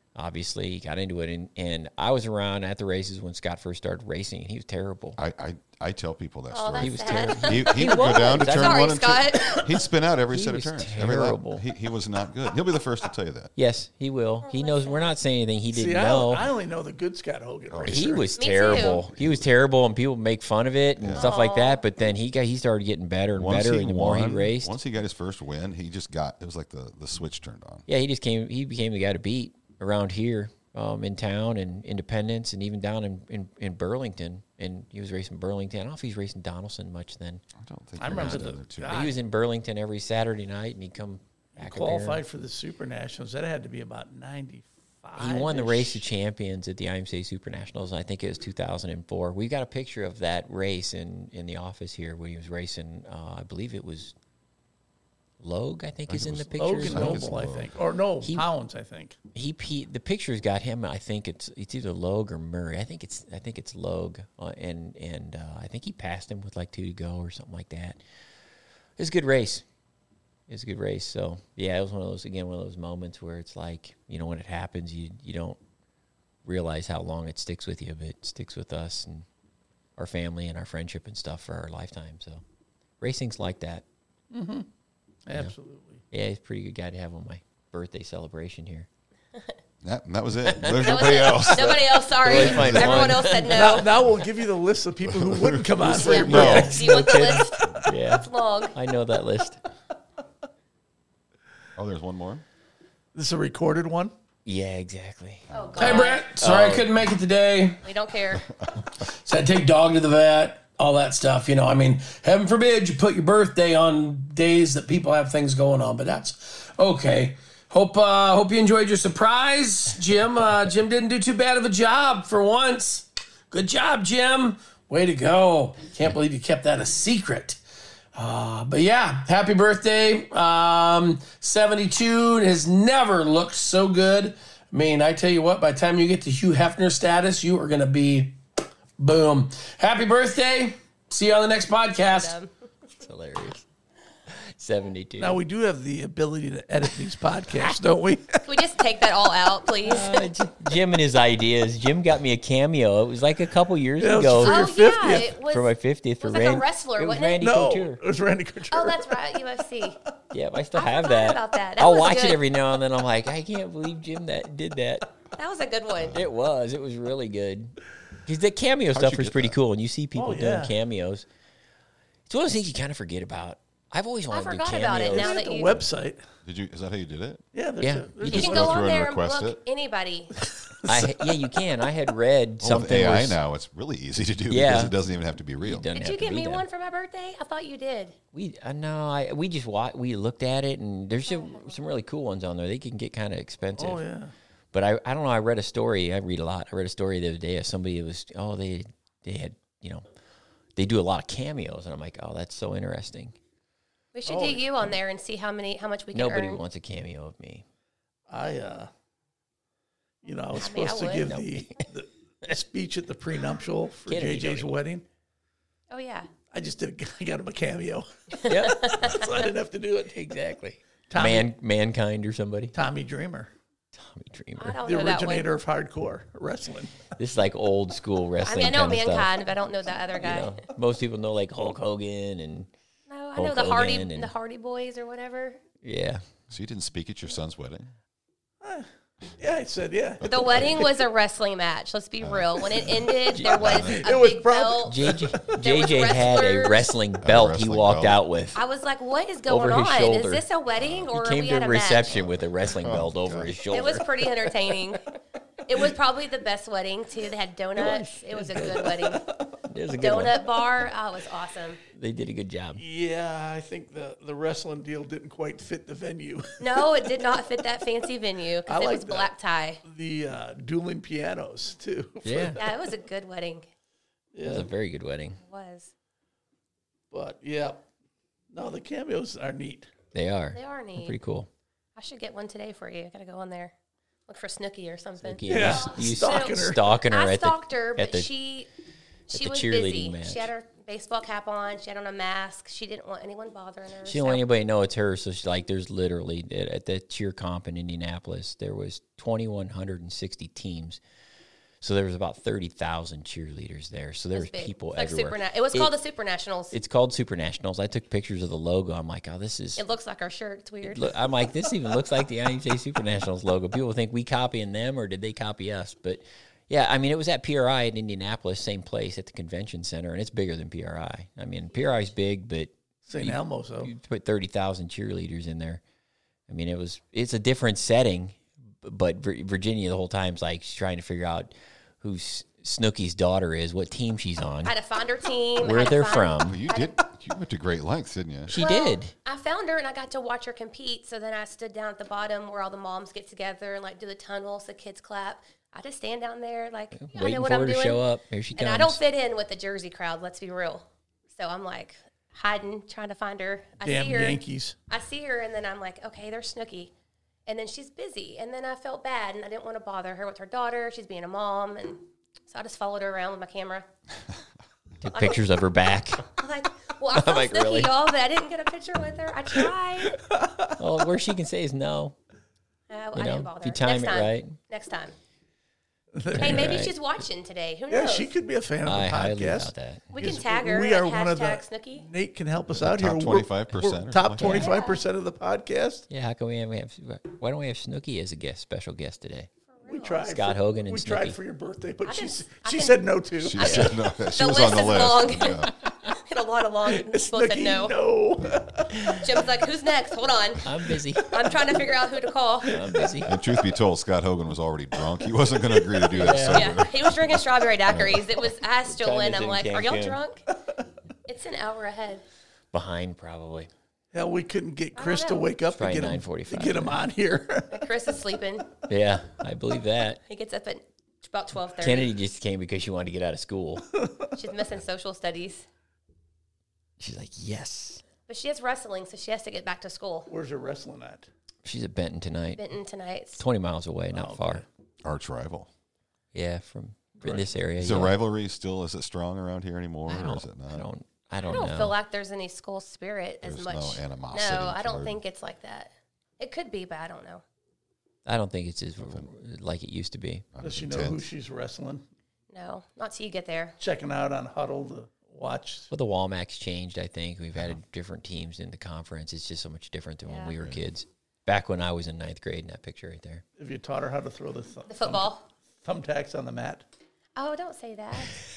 obviously. He got into it, and, and I was around at the races when Scott first started racing, and he was terrible. I, I, I tell people that Oh, story. that's He was sad. terrible. He, he would go down to turn Sorry, one and Scott. two. He'd spin out every He set of was turns. Every lap. terrible. He, he was not good. He'll be the first to tell you that. Yes, he will. he knows. We're not saying anything he didn't See, I, know. I only know the good Scott Hogan racer. He was Me terrible. too. He was terrible, and people make fun of it and stuff like that. But then he got he started getting better and Once better, he and the more he won, raced, once he got his first win, he just got, it was like the, the switch turned on. yeah, he just came. He became the guy to beat around here, um, in town and Independence, and even down in, in, in Burlington. And he was racing Burlington. I don't know if he's racing Donaldson much then. I don't think I he remember was the- there too. God. But he was in Burlington every Saturday night, and he'd come back up here. Qualified for the Super Nationals. That had to be about ninety-five. He won the Race of Champions at the I M C A Super Nationals. I think it was two thousand four. We got a picture of that race in, in the office here when he was racing. Uh, I believe it was Logue, I think, I is think in it the was pictures. Logan I think it's Noble, I Logue. think. Or no, He- Pounds, I think. He, he the pictures got him. I think it's it's either Logue or Murray. I think it's I think it's Logue, uh, and and uh, I think he passed him with like two to go or something like that. It was a good race. It was a good race. So yeah, it was one of those again one of those moments where it's like, you know, when it happens, you you don't realize how long it sticks with you, but it sticks with us and our family and our friendship and stuff for our lifetime. So racing's like that. Absolutely. Yeah, he's a pretty good guy to have on my birthday celebration here. That, and that was it. There's That was nobody it. else. Nobody else, sorry. Always find Everyone one. else said Now, no. now we'll give you the list of people who wouldn't come on for Yeah. your No. birthday. Do you want the list? Yeah, It's long. I know that list. Oh, there's one more? This is a recorded one. Yeah, exactly. Oh, God. Hey, Brett. Sorry I couldn't make it today. We don't care. So I take dog to the vet, all that stuff. You know, I mean, heaven forbid you put your birthday on days that people have things going on, but that's okay. Hope uh, hope you enjoyed your surprise, Jim. Uh, Jim didn't do too bad of a job for once. Good job, Jim. Way to go. Can't believe you kept that a secret. Uh, but yeah, happy birthday. Um, seventy-two has never looked so good. I mean, I tell you what, by the time you get to Hugh Hefner status, you are going to be boom. Happy birthday. See you on the next podcast. It's hilarious. seventy-two. Now we do have the ability to edit these podcasts, don't we? Can we just take that all out, please? Uh, J- Jim and his ideas. Jim got me a cameo. It was like a couple years Yeah, it was ago for oh, your yeah. fiftieth. It was, for my fiftieth. For was like a Rand- wrestler, it was wasn't it? Randy No, Couture. it was Randy Couture. oh, that's right. U F C. Yeah, I still I have forgot that. about that. That I'll was watch good. it every now and then. I'm like, I can't believe Jim that did that. That was a good one. It was. It was really good. Because the cameo How'd stuff you was get pretty that? cool, and you see people Oh, doing yeah. cameos. It's one of those things you kind of forget about. I've always I wanted to do forgot cameos. about it now Look that at the you. website. Did you? Is that how you did it? Yeah, there's Yeah. a, there's You You just can go go through on and there and request book it? anybody. I, yeah, you can. I had read Well, with something. A I where s- now, it's really easy to do Yeah. because it doesn't even have to be real. doesn't Did have you to get be me done. one for my birthday? I thought you did. We uh, no, I we just wa- we looked at it, and there's some, some really cool ones on there. They can get kind of expensive. Oh yeah. But I, I don't know. I read a story. I read a lot. I read a story the other day of somebody that was oh they they had you know they do a lot of cameos, and I'm like, oh, that's so interesting. We should Oh, do you on there and see how many, how much we can Nobody earn. wants a cameo of me. I, uh, you know, I was I mean, I supposed to give would. the, the speech at the prenuptial for Kennedy J J's don't wedding. Oh yeah. I just did. I got him a cameo, Yeah, so I didn't have to do it. exactly. Tommy, Man, mankind or somebody. Tommy Dreamer, Tommy I Dreamer. don't the know that one. originator of hardcore wrestling. This is like old school I wrestling. mean, I know kind of stuff. Mankind, but I don't know that other guy. You know, most people know like Hulk Hogan and No, I Hulk know the Hardy, Hogan and- the Hardy Boys or whatever. yeah. So you didn't speak at your son's wedding? Yeah, I said yeah. The wedding was a wrestling match. Let's be real. When it ended, there was a It was big prob- belt. J J, There J was J had a wrestlers. wrestling belt he wrestling walked belt. out with. I was like, "What is going Over his on? shoulder. Is this a wedding or He are came we to at a a reception match?" with a wrestling belt over his shoulder. It was pretty entertaining. It was probably the best wedding too. They had donuts. It was a good wedding. It was a good one. Donut bar. Oh, it was awesome. They did a good job. Yeah, I think the the wrestling deal didn't quite fit the venue. No, it did not fit that fancy venue I because it like was that. black tie. The uh, dueling pianos too. Yeah, Yeah, it was a good wedding. it was a very good wedding. It was. But yeah, no, the cameos are neat. They are. They are neat. Pretty cool. I should get one today for you. I gotta go on there. Look for Snooki or something. Yeah, Yeah, you stalking her. stalking her I at the stalked her, at but the- she she the was cheerleading busy. match. She had her baseball cap on. She had on a mask. She didn't want anyone bothering her. She didn't want anybody to know it's her. So, she, like, there's literally, at the cheer comp in Indianapolis, there was two thousand one hundred sixty teams. So there was about thirty thousand cheerleaders there. So there was people like everywhere. Super, it was called it, the Super Nationals. It's called Super Nationals. I took pictures of the logo. I'm like, oh, this is... It looks like our shirt. It's weird. Look, I'm like, this even looks like the I M C A Super Nationals logo. People think we copying them, or did they copy us? But, yeah, I mean, it was at P R I in Indianapolis, same place at the convention center, and it's bigger than P R I. I mean, P R I is big, but... Saint Elmo's, though. You put thirty thousand cheerleaders in there. I mean, it was it's a different setting, but Virginia the whole time's like she's trying to figure out who's Snooki's daughter is, what team she's on. I had to find her team. Where they're find, from. Well, you did. You went to great lengths, didn't you? She well, did. I found her and I got to watch her compete. So then I stood down at the bottom where all the moms get together and like do the tunnels, the kids clap. I just stand down there like I Waiting know what for I'm her to doing. show up. Here she comes. And I don't fit in with the Jersey crowd. Let's be real. So I'm like hiding, trying to find her. I Damn see her. Yankees. I see her and then I'm like, okay, there's Snooki. And then she's busy. And then I felt bad and I didn't want to bother her with her daughter. She's being a mom and. So I just followed her around with my camera. Took pictures of her back. I'm like, well, I felt like, Snooki, really? y'all, but I didn't get a picture with her. I tried. Well, worst she can say is no. Uh, You I know, didn't bother. if you her. time Next it time. right. Next time. Hey, maybe Right. she's watching today. Who Yeah, knows? she could be a fan of I the highly podcast. doubt that. We can Because tag her. We at are one of the. hashtag Snooki. Nate can help us out Top here. We're- twenty-five percent we're or Top something like that. twenty-five percent of the podcast. Yeah, how come we have, we have why don't we have Snooki as a guest, special guest today? We tried. Scott for, Hogan and We tried Snooki. for your birthday, but I she can- s- I she can- said no too. She said no. She The was list on the is list. long. Yeah. Hit a lot of long people said Snooki, no. no. Jim's like, who's next? Hold on. I'm busy. I'm trying to figure out who to call. I'm busy. And truth be told, Scott Hogan was already drunk. He wasn't going to agree to do that. Yeah. sober. Yeah, he was drinking strawberry daiquiris. It was, I asked Time Jolene, is I'm in like, are y'all Cancun. drunk? It's an hour ahead. Behind, probably. Hell, we couldn't get Chris to know. wake up to Probably get him nine to forty-five, get him right? on here. Chris is sleeping. Yeah, I believe that. He gets up at about twelve thirty. Kennedy just came because she wanted to get out of school. She's missing social studies. She's like, yes. But she has wrestling, so she has to get back to school. Where's her wrestling at? She's at Benton tonight. Benton tonight. twenty miles away, not Oh, okay. far. Arch rival. Yeah, from in this area. Is yeah. the rivalry still, is it strong around here anymore? I Or don't, is it not? I don't, I I don't, don't know. feel like there's any school spirit as There's much. no animosity No, I don't toward- think it's like that. It could be, but I don't know. I don't think it's as like it used to be. Not Does as she know who intense. she's wrestling? No, not till you get there. Checking out on Huddle to watch. Well, the Walmax changed, I think. We've added different teams in the conference. It's just so much different than when Yeah. we were kids. Back when I was in ninth grade in that picture right there. Have you taught her how to throw the, th- The football. thumb, thumbtacks on the mat? Oh, don't say that.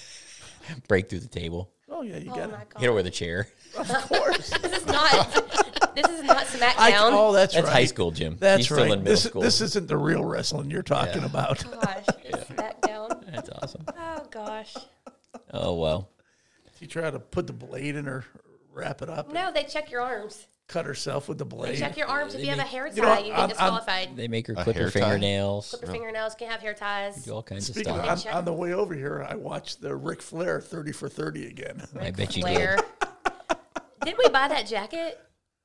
Break through the table. Oh yeah, you Oh got my it. god. Hit her with a chair. Of course. This is not. This is not I, SmackDown. oh, that's, That's right. high school, Jim. That's You're right. still in middle this, school. this isn't the real wrestling you're talking Yeah. about. Gosh, SmackDown. That's awesome. Oh gosh. Oh, well. You try to put the blade in her, wrap it up, and No, they check your arms. cut herself with the They blade. check your arms. If you have a hair tie, You know, you, on- get on- disqualified. They make her A clip her hair tie? fingernails, Clip your fingernails. Can't have hair ties. do all kinds Speaking of of, stuff. on, Check- on the way over here, I watched the Ric Flair thirty for thirty again. I bet you Flair. did. Did we buy that jacket?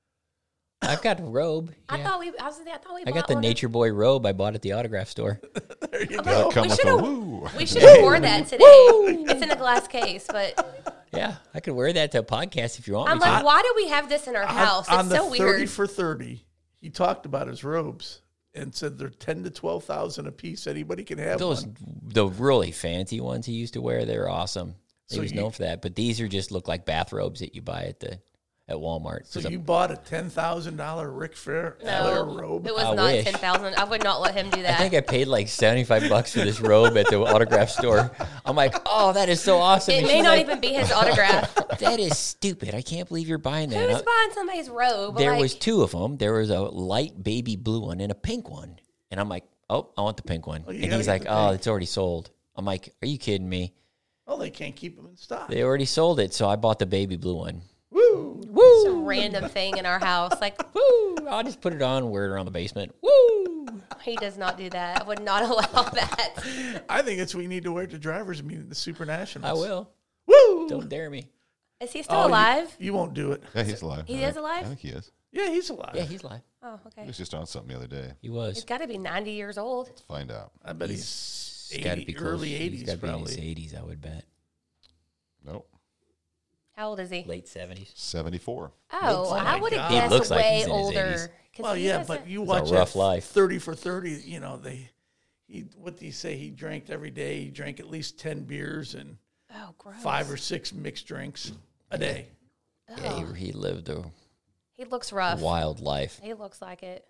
I've got a robe. I Yeah. thought we. I was. I thought we. I bought got the one. Nature Boy robe I bought at the autograph store. There you I'm go. like, Come we with should a have. woo. We should have wore that today. It's in a glass case, but Yeah, I could wear that to a podcast if you want I'm me to. like, why do we have this in our house? on, on It's the so thirty weird. for thirty, he talked about his robes and said they're ten to twelve thousand a piece. Anybody can have Those one. the really fancy ones he used to wear, they're awesome. He So was you- known for that. But these are just look like bathrobes that you buy at the at Walmart. So 'Cause you I'm- bought a ten thousand dollar Ric Flair Flair No, robe. it was I not wish. ten thousand. I would not let him do I that. think I paid like seventy five bucks for this robe at the autograph store. I'm like, oh, that is so awesome. it And may she's not like, even be his autograph. That is stupid. I can't believe you're buying that. Who's I- buying somebody's robe? There like, was two of them. There was a light baby blue one and a pink one. And I'm like, oh, I want the pink one. Well, you and gotta he's get like, the oh, pink. it's already sold. I'm like, are you kidding me? Oh, they can't keep them in stock. They already sold it, so I bought the baby blue one. Woo! some random thing in our house. Like, Woo! I'll just put it on and wear it around the basement. Woo! he does not do that. I would not allow that. I think it's we need to wear it to drivers meeting at the Super Nationals. I will. Woo! Don't dare me. Is he still Oh, you- alive? You, won't do it. Yeah, he's alive. He I is think- alive? I think he is. Yeah, he's alive. Yeah, he's live. Oh, He okay. was just on something the other day. He was. He's got to be ninety years old. Let's find out. I bet he's, He's got to eighty, be close. early He's eighties got to be in his probably. eighties, I would bet. Nope. How old is he? Late seventies. seventy-four. Oh, I would have God. He guessed looks like way he's in his older. eighties. 'cause Well, he yeah, has but a- you It's a watch rough that life. thirty for thirty, you know, they, he, what do you say? He drank every day. He drank at least ten beers and oh, gross. five or six mixed drinks a day. Yeah, he, he lived a He looks rough. wild life. He looks like it.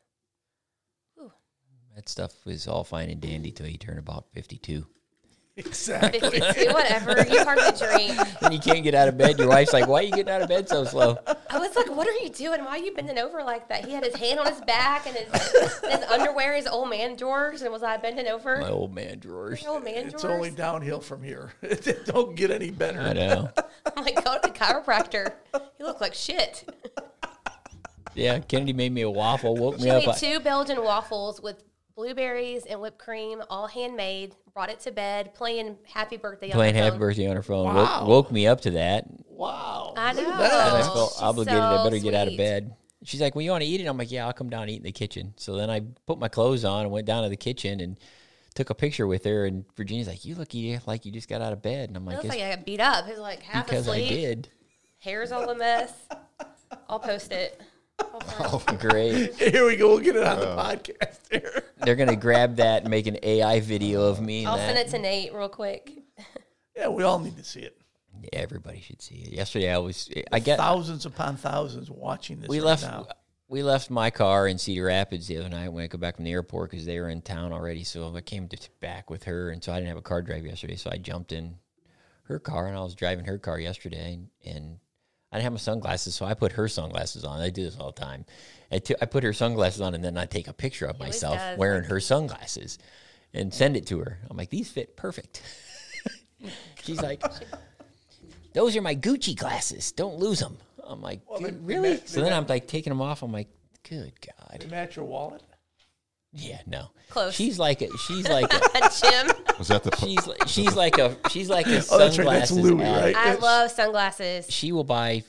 That stuff was all fine and dandy till he turned about fifty-two. Exactly. fifty-two, whatever. You hardly drink. Then you can't get out of bed. Your wife's like, why are you getting out of bed so slow? I was like, what are you doing? Why are you bending over like that? He had his hand on his back and his, his underwear, his old man drawers, and was I bending over? My old man drawers. Old man It's drawers? only downhill from here. It don't get any better. I know. I'm like, go to the chiropractor. You look like shit. Yeah, Kennedy made me a waffle, woke me She up. made I- two Belgian waffles with blueberries and whipped cream, all handmade, brought it to bed, playing Happy Birthday playing on her Happy phone. Birthday on her phone. Wow. Woke, woke me up to that. Wow. I know. Look at that. And I Oh, felt she's obligated. I so better get out of sweet. bed. She's like, well, you want to eat it? I'm like, yeah, I'll come down and eat in the kitchen. So then I put my clothes on and went down to the kitchen and took a picture with her. And Virginia's like, you look like you just got out of bed. And I'm It like, looks "Yes, like I got beat up. He's like half because asleep. I did. Hair's all a mess. I'll post it. I'll post it. Great. Here we go. We'll get it on the podcast here. They're going to grab that and make an A I video of me. And I'll that. send it to Nate real quick. Yeah, we all need to see it. Yeah, everybody should see it. Yesterday I was, I get, Thousands upon thousands watching this we right left, now. we left my car in Cedar Rapids the other night when I got back from the airport because they were in town already. So I came to, back with her, and so I didn't have a car drive yesterday. So I jumped in her car, and I was driving her car yesterday, and, and I didn't have my sunglasses, so I put her sunglasses on. I do this all the time. I, t- I put her sunglasses on, and then I take a picture of He always myself does. wearing her sunglasses and send it to her. I'm like, these fit perfect. She's like, those are my Gucci glasses. Don't lose them. I'm like, Well, "Dude, they- they really? ma- so they then ma- I'm like taking them off. I'm like, good They God. match your wallet. Yeah, no. Close. She's like a, she's like a, Jim, Was that the she's like, she's like a, she's like a Oh, that's right. That's sunglasses Louis, addict. right? I love sunglasses. She will buy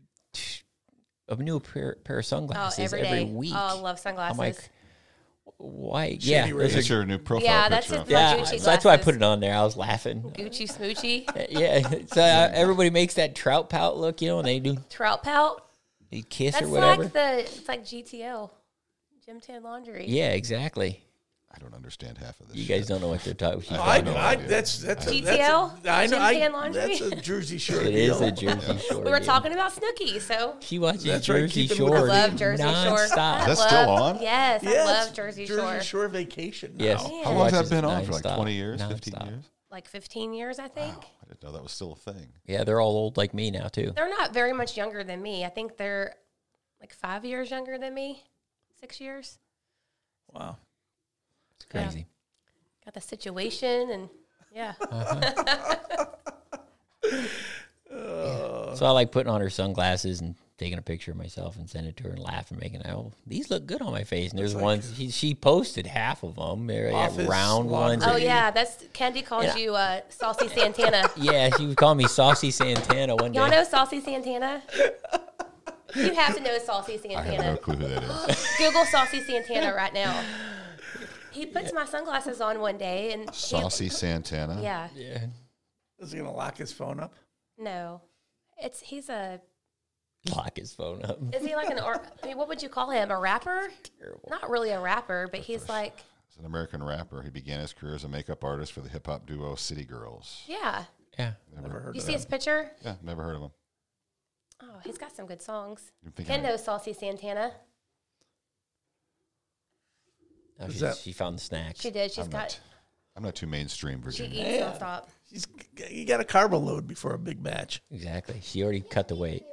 a new pair, pair of Oh, sunglasses every every, day. week. Oh, I love sunglasses. I'm like, why? Yeah, Shady those Ray. are- That's your new profile Yeah, that's picture. it. on Yeah, yeah. Gucci So that's why I glasses. put it on there. I was laughing. Gucci Smoochie. Yeah. So uh, everybody makes that trout pout look, you know, and they do Trout pout. they kiss That's or whatever. like the, it's like G T L. Gym Tan Laundry. Yeah, exactly. I don't understand half of this. You shit. guys don't know what they're talking about. I, no I, idea. that's that's a, G T L? that's a, I know. Jim I, Tan Laundry? that's a Jersey Shore. It is deal. a Jersey Shore. We were deal. talking about Snooki, so She watches That's right, Jersey keep it with I Shore. the love Jersey Shore. nonstop. I Is that love- still on? Yes, Yes, I love Jersey Shore. Jersey Shore vacation. Now. Yes. Yeah. She How long has that watches been it on for? Like nonstop. twenty years, fifteen Nonstop. years? Like fifteen years, I think. I didn't know that was still a thing. Yeah, they're all old like me now too. They're not very much younger than me. I think they're like five years younger than me, six years. Wow. It's crazy. Got the situation and yeah. So I like putting on her sunglasses and taking a picture of myself and sending it to her and laughing, making, oh, these look good on my face. And there's ones, she, she posted half of them. They're like Office round ones. Oh laundry. yeah, that's Candy calls Yeah. you uh, Saucy Santana. Yeah, she would call me Saucy Santana one day. Y'all know Saucy Santana? You have to know Saucy I have no Santana. clue who that is. Google Saucy Santana right now. He puts my sunglasses on one day and he- Saucy Santana. yeah, Yeah. Is he gonna lock his phone up? no, it's he's a Lock his phone up. is he like an or I mean what would you call him, a rapper? Terrible. Not really a rapper, but he's like He's an American rapper. He began his career as a makeup artist for the hip hop duo City Girls. yeah. Yeah. Never heard You of see that. his picture? Yeah, never heard of him. Oh, he's got some good songs. You think Ken I- knows Saucy Santana. No, Is she, that- she found the snacks. She did. She's I'm got. not, I'm not too mainstream, She Virginia. eats Yeah. nonstop. He's, you got a carbo load before a big batch. Exactly. She already cut the weight.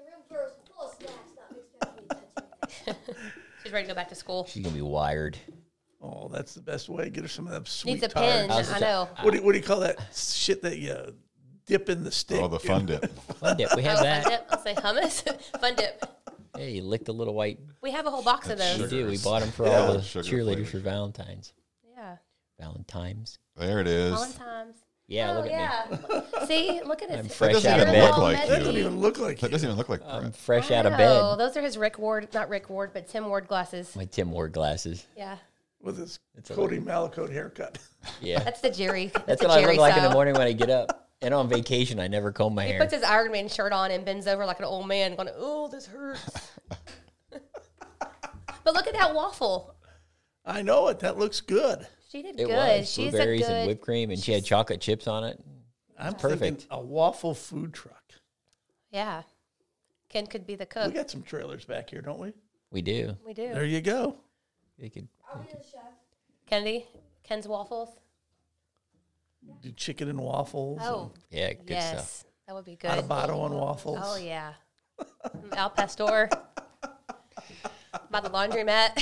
She's ready to go back to school. She's going to be wired. Oh, that's the best way. Get her some of that sweet Needs a tart. pin. How's I it- know. What do, you, what do you call that shit that you dip in the stick? Oh, the fun dip. Fun dip. We have Oh, that. fun dip. I'll say hummus. Fun dip. Hey, you licked a little white. We have a whole box of That's We those. do. We Sugars. bought them for Yeah, all the sugar cheerleaders flavors. for Valentine's. Yeah. Valentine's. There it is. Valentine's. Yeah, oh, look at me. yeah. See, look at I'm his. fresh doesn't out of even bed. look like That doesn't you. even look like That you. doesn't even look like I'm Brett. fresh out of Oh, bed. those are his Rick Ward, not Rick Ward, but Tim Ward glasses. My Tim Ward glasses. Yeah. With his It's a- Cody Malacote haircut. Yeah. That's the Jerry. That's, That's the what I Jerry look like in the style. morning when I get up. And on vacation, I never comb my He hair. puts his Iron Man shirt on and bends over like an old man, going, "Oh, this hurts." But look at that waffle. I know it. That looks good. She did It good. was She's a blueberries good. and whipped cream, and she had chocolate chips on it. I'm perfect. thinking a waffle food truck. Yeah. Ken could be the We cook. got some trailers back here, don't we? We do. We do. There you go. They could. Kennedy, Ken's waffles. Do chicken and waffles. Oh, Yeah, good yes, stuff. that would be good. And Atabado and waffles. Oh yeah, Al Pastor. By the laundromat.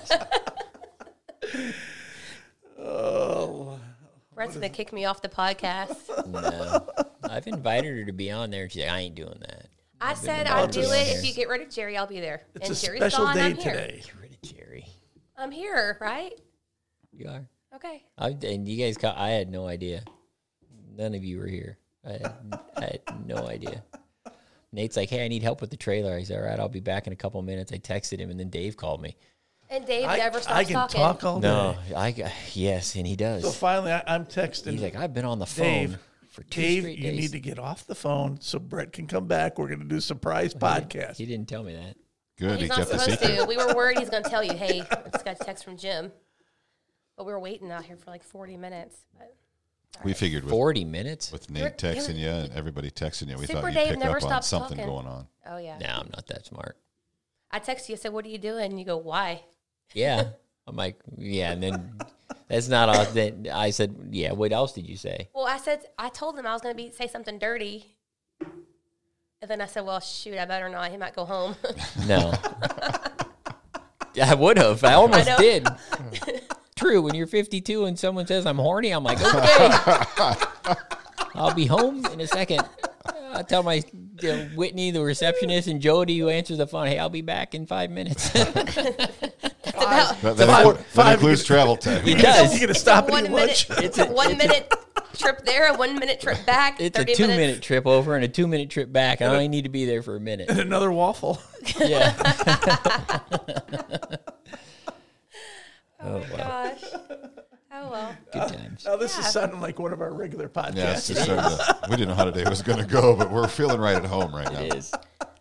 Oh, Brett's gonna kick me off the podcast. No. I've invited her to be on there, and she's like, I ain't doing that. I said invited I'd do to be on it here. if you get rid of Jerry. I'll be there. it's and a Jerry's special gone, day I'm here. today. Get rid of Jerry. I'm here, right? You are. Okay. I, and you guys, ca- I had no idea. None of you were here. I had, I had no idea. Nate's like, hey, I need help with the trailer. I said, all right, I'll be back in a couple minutes. I texted him, and then Dave called me. And Dave I, never stops I can talking. talk all day. No, I yes, and he does. So finally, I, I'm texting. He's like, I've been on the phone Dave, for two Dave, straight you days. need to get off the phone so Brett can come back. We're going to do a surprise podcast. He didn't tell me that. Good. He's he not kept the supposed secret. to. We were worried he's going to tell you, hey, I just got a text from Jim. But we were waiting out here for like forty minutes. But We figured with, Forty minutes? with Nate texting you and everybody texting you, we Super thought you'd Dave pick never up on stops something talking. going on. Oh, yeah. No, I'm not that smart. I texted you, I said, what are you doing? And you go, why? Yeah, I'm like, yeah, and then that's not all. Then I said, yeah. What else did you say? Well, I said, I told him I was going to be say something dirty. And then I said, well, shoot, I better not. He might go home. No, I would have. I almost I know. did. True. When you're fifty-two and someone says I'm horny, I'm like, okay, I'll be home in a second. I tell my you know, Whitney, the receptionist, and Jody, who answers the phone, hey, I'll be back in five minutes. About That, that, Five- inclu- that five- includes travel time. He does. You going to stop at one your minute, lunch? it's a one minute trip there, a one minute trip back. It's a thirty two minutes. minute trip over and a two minute trip back. And I only need to be there for a minute. And another waffle. Yeah. Oh, my gosh. Oh, well. Good times. Now, this Yeah. is sounding like one of our regular podcasts. Yes, it's starting to- we didn't know how today was going to go, but we're feeling right at home right now. It is.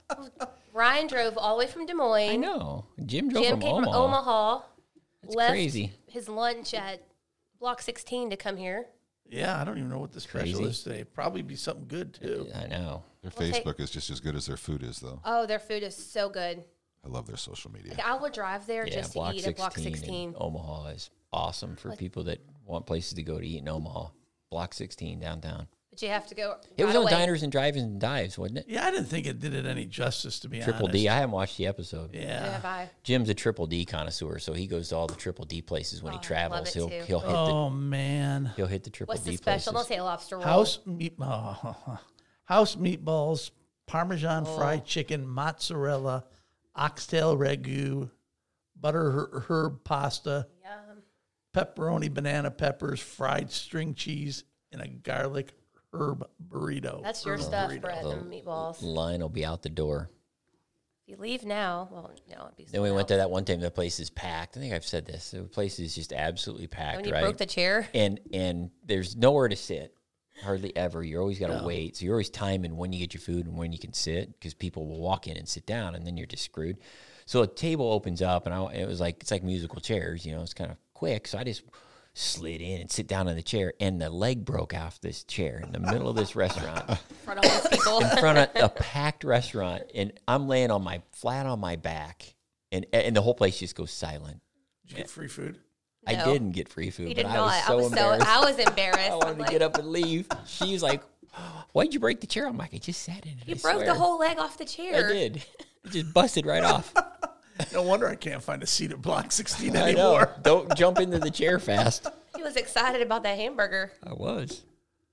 Ryan drove all the way from Des Moines. I know. Jim drove Jim from came Omaha. from Omaha. That's left crazy. his lunch at Block sixteen to come here. Yeah, I don't even know what the special Crazy. is today. Probably be something good, too. I know. Their We'll take- Facebook is just as good as their food is, though. Oh, their food is so good. I love their social media. Like, I would drive there Yeah, just to Block eat sixteen, at Block sixteen. in Omaha is awesome for people that want places to go to eat in Omaha. Block sixteen downtown. But you have to go. It was right on away. Diners and Drive-ins and Dives, wasn't it? Yeah, I didn't think it did it any justice, to be Triple honest. D. I haven't watched the episode. Yeah. Yeah, bye. Jim's a Triple D connoisseur, so he goes to all the Triple D places when Oh, he I travels. love it He'll too. he'll hit Oh, man. the he'll hit the Triple What's the D special? places. Don't say lobster roll. House meat, oh, house meatballs, Parmesan Oh. fried chicken, mozzarella, oxtail ragu, butter her- herb pasta, Yum. pepperoni, banana peppers, fried string cheese, and a garlic herb burrito. That's your Herb stuff, burrito. Brett. Them meatballs. Line will be out the door. If you leave now, well, no, it'd be. Then we sold went out. there that one time. The place is packed. I think I've said this. The place is just absolutely packed, When you right? broke the chair. and and there's nowhere to sit, hardly ever. You're always got to wait, so you're always timing when you get your food and when you can sit, because people will walk in and sit down, and then you're just screwed. So a table opens up, and I, it was like it's like musical chairs, you know. It's kind of quick, so I just slid in and sit down in the chair, and the leg broke off this chair in the middle of this restaurant, In front of all these people. in front of a packed restaurant, and I'm laying on my flat on my back, and and the whole place just goes silent. Did you get free food? I No. didn't get free food, You but did I not. was so I was so. embarrassed. I was embarrassed. I I'm wanted to like, get up and leave. She's like, why'd you break the chair? I'm like, I just sat in it. You I broke swear." the whole leg off the I chair. did. It just busted right off. No wonder I can't find a seat at Block sixteen I know. anymore. Don't jump into the chair fast. He was excited about that hamburger. I was.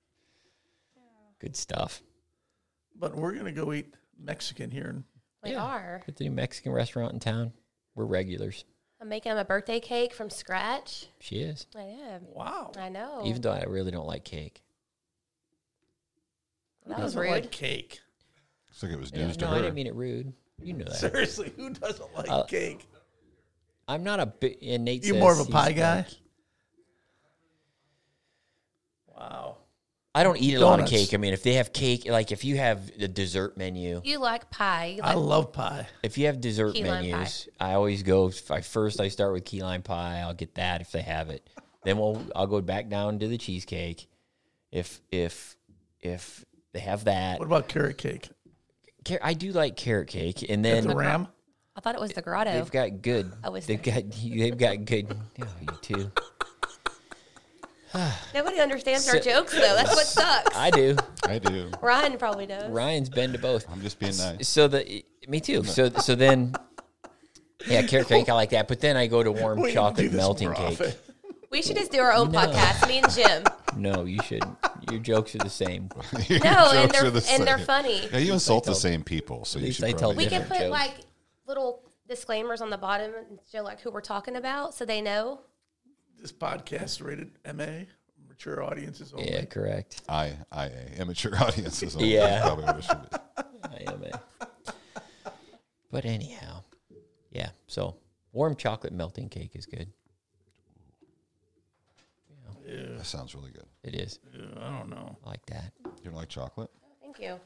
Good stuff. But we're going to go eat Mexican here. in- We Yeah. are. At the new Mexican restaurant in town. We're regulars. I'm making him a birthday cake from scratch. She is. I am. Wow. I know. Even though I really don't like cake. that Who was doesn't rude. like cake? Looks like it was Yeah, news no, to I her. didn't mean it rude. You know that. Seriously, who doesn't like Uh, cake? I'm not a big. And Nate You says more of a he's pie like- guy? Wow. I don't eat a lot of Donuts. cake. I mean, if they have cake, like if you have the dessert menu, You like pie. You I like love pie. if you have dessert Key lime menus, I always go. I first I start with key lime pie. I'll get that if they have it. Then we'll I'll go back down to the cheesecake. If if if they have that, What about carrot cake? Car- I do like carrot cake, and At then the Ram? I thought it was the grotto. they've got good. I was They've there. got they've got good. Oh, you too. Nobody understands So- our jokes, though. That's what sucks. I do. I do. Ryan probably does. Ryan's been to both. I'm just being nice. So the me too. So so then, yeah, carrot cake I like that. But then I go to warm We need to do chocolate this melting more cake. often. We should just do our own No. podcast, me and Jim. No, you shouldn't. Your jokes are the same. Your No, and jokes they're are the and they're same. funny. Yeah, you insult the tell- same people, so at you least should I tell probably. We different can put jokes. like little disclaimers on the bottom and show like who we're talking about, so they know. This podcast rated M A, mature audiences only. Yeah, correct. I I A immature audiences. only. Yeah. Probably what it should be. I am a. But anyhow, yeah. So warm chocolate melting cake is good. That sounds really good. It is. Yeah, I don't know. I like that. You don't like chocolate? Thank you.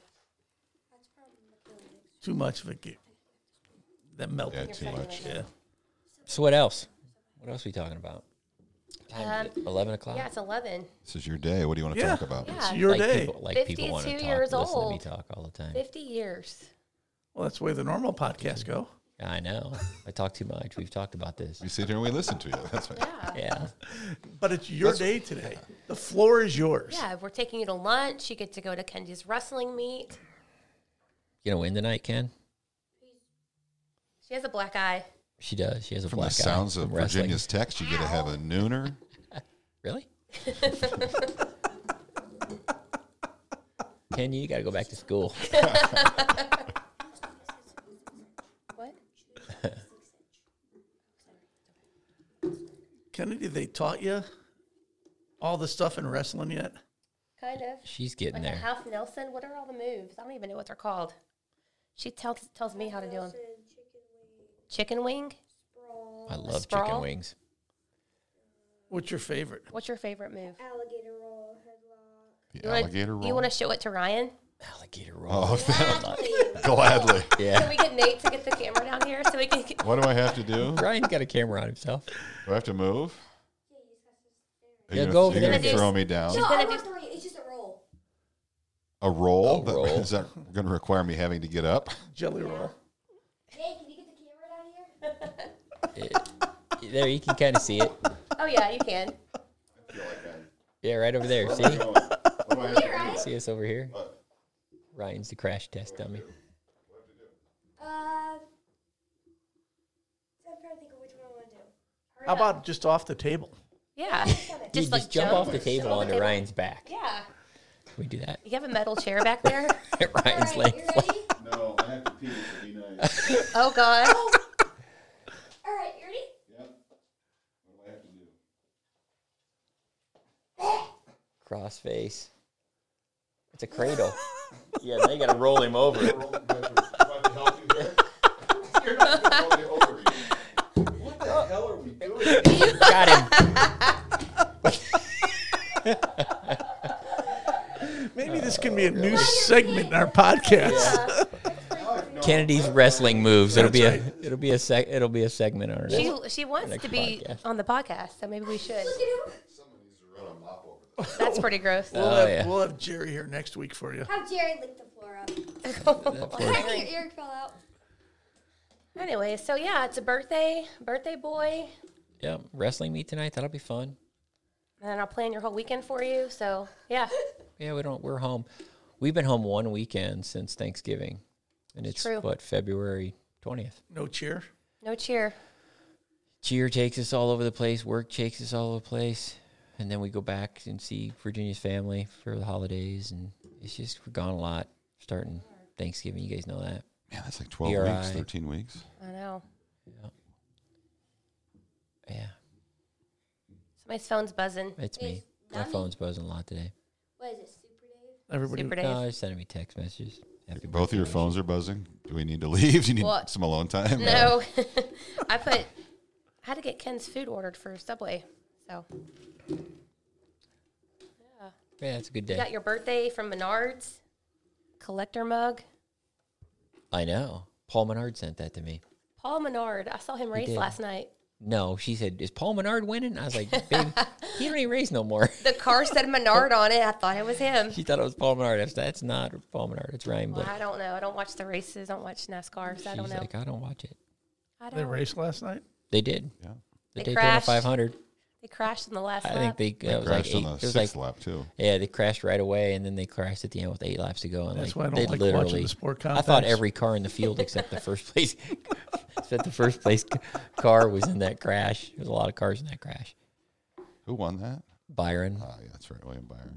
Too much of a cake. That melt. Yeah, too much. Yeah. So what else? What else are we talking about? Time Um, Eleven o'clock. Yeah, it's eleven. This is your day. What do you want to Yeah. talk about? Yeah. It's your like day. people, like people want to fifty-two talk. years Listen to me old. talk all the time. Fifty years. Well, that's the way the normal podcasts go. I know. I talk too much. We've talked about this. We sit here and we listen to you. That's right. Yeah. Yeah. But it's your day today. The floor is yours. Yeah, we're taking you to lunch. You get to go to Kenji's wrestling meet. You gonna win tonight, Ken? She has a black eye. She does. She has a From black the eye sounds of from wrestling. Virginia's text, you get to have a nooner. Really? Ken, you got to go back to school. What? Kennedy, they taught you all the stuff in wrestling yet? Kind of. She's getting Like a there. half Nelson. What are all the moves? I don't even know what they're called. She tells tells me how to do them. Chicken wing. I love Sprawl? chicken wings. What's your favorite? What's your favorite move? Alligator roll, headlock. The You wanna- alligator roll. You want to show it to Ryan? Alligator roll. Oh, gladly. Yeah. Can we get Nate to get the camera down here so we can? Get, What do I have to do? Do Ryan's got a camera on himself. I have to move? Are Yeah, you go gonna, over you're there. gonna Gonna do- throw me down? No, gonna I do- want three. It's just a roll. A roll? A That- roll. Is that going to require me having to get up? Jelly roll. Hey, can you get the camera down here? It- there, you can kind of see it. oh yeah, you can. Yeah, right over there. See? Here, right? See us over here? Ryan's the crash test dummy. Uh, I'm trying to think of which one I want to do. Hurry How up. about just off the table? Yeah. You Just just like jump off the table Jump off onto the table. Ryan's back. Yeah. Can we do that? You have a metal chair back there? Ryan's All right, laying you flat. ready? No, I have to pee. It'd be nice. Oh God. All right, you ready? Yep. What do I have to do? Cross face. It's a cradle. Yeah, now you got to roll him over. You're not going to roll me over here. What the hell are we doing? Got him. Maybe this can be a new segment in our podcast. Kennedy's wrestling moves. It'll be a That's it'll be a seg it'll be a segment on our She next. she wants next to be podcast. on the podcast, so maybe we should. Look at him. Someone needs to run a mop over there. That's pretty gross. We'll, Oh, have, yeah. we'll have Jerry here next week for you. Have Jerry lick the floor up. Anyway, Eric fell out. anyway, so yeah, it's a birthday, birthday boy, Yeah, wrestling meet tonight. That'll be fun. and I'll plan your whole weekend for you. So yeah, Yeah, we don't. We're home. We've been home one weekend since Thanksgiving, and it's True. what February twentieth. No cheer. no cheer. Cheer takes us all over the place. Work takes us all over the place, and then we go back and see Virginia's family for the holidays, and it's just we're gone a lot. Starting Thanksgiving, you guys know that. Man, that's like twelve Here weeks, I- thirteen weeks. I know. Yeah, Somebody's phone's buzzing. it's me. My Mommy? phone's buzzing a lot today. What is it, Super Dave? Everybody. Super Dave. No, they're sending me text messages. Happy Both of your birthday. phones are buzzing. Do we need to leave? Do you need What? some alone time? No, I put. I had to get Ken's food ordered for Subway. So Yeah, it's a good day. You got your birthday from Menards. Collector mug. I know. Paul Menard sent that to me. Paul Menard. I saw him race did. last night. No, she said, is Paul Menard winning? I was like, babe, he don't even race no more. The car said Menard on it. I thought it was him. She thought it was Paul Menard. That's, that's not Paul Menard. It's Ryan Well, Blick. I don't know. I don't watch the races. I don't watch NASCAR, so I don't She's know. like, I don't watch it. I They don't. raced last night. They did. Yeah. The They Daytona crashed. five hundred. They crashed in the last I lap. think they, it was like Crashed eight. on It the was sixth like, lap, too. yeah, they crashed right away, and then they crashed at the end with eight laps to go. And That's like, why I don't they like literally, watching the sport I thought complex. every car in the field except the first place, except the first place car was in that crash. There was a lot of cars in that crash. Who won that? Byron, Ah, yeah, that's right, William Byron.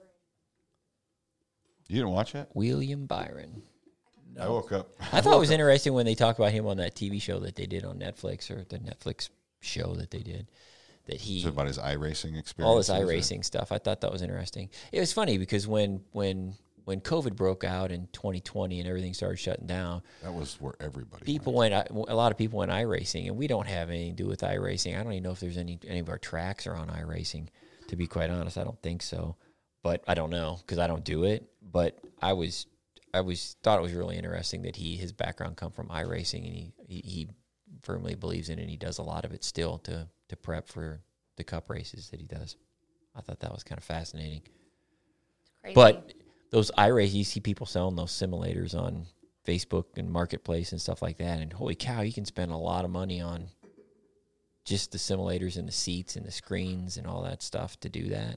You didn't watch it? William Byron. I woke up. I thought it was interesting when they talked about him on that T V show that they did on Netflix, or the Netflix show that they did. That he Is it about his iRacing experience? all this iRacing stuff. I thought that was interesting. It was funny because when when when COVID broke out in twenty twenty and everything started shutting down, That was where everybody people went. A lot of people went iRacing, and we don't have anything to do with iRacing. I don't even know if there's any any of our tracks are on iRacing. To be quite honest, I don't think so. But I don't know because I don't do it. But I was I was thought it was really interesting that he his background come from iRacing, and he he, he firmly believes in it. And he does a lot of it still to to prep for the Cup races that he does. I thought that was kind of fascinating. Crazy. But those iRace, you see people selling those simulators on Facebook and Marketplace and stuff like that, and holy cow, you can spend a lot of money on just the simulators and the seats and the screens and all that stuff to do that.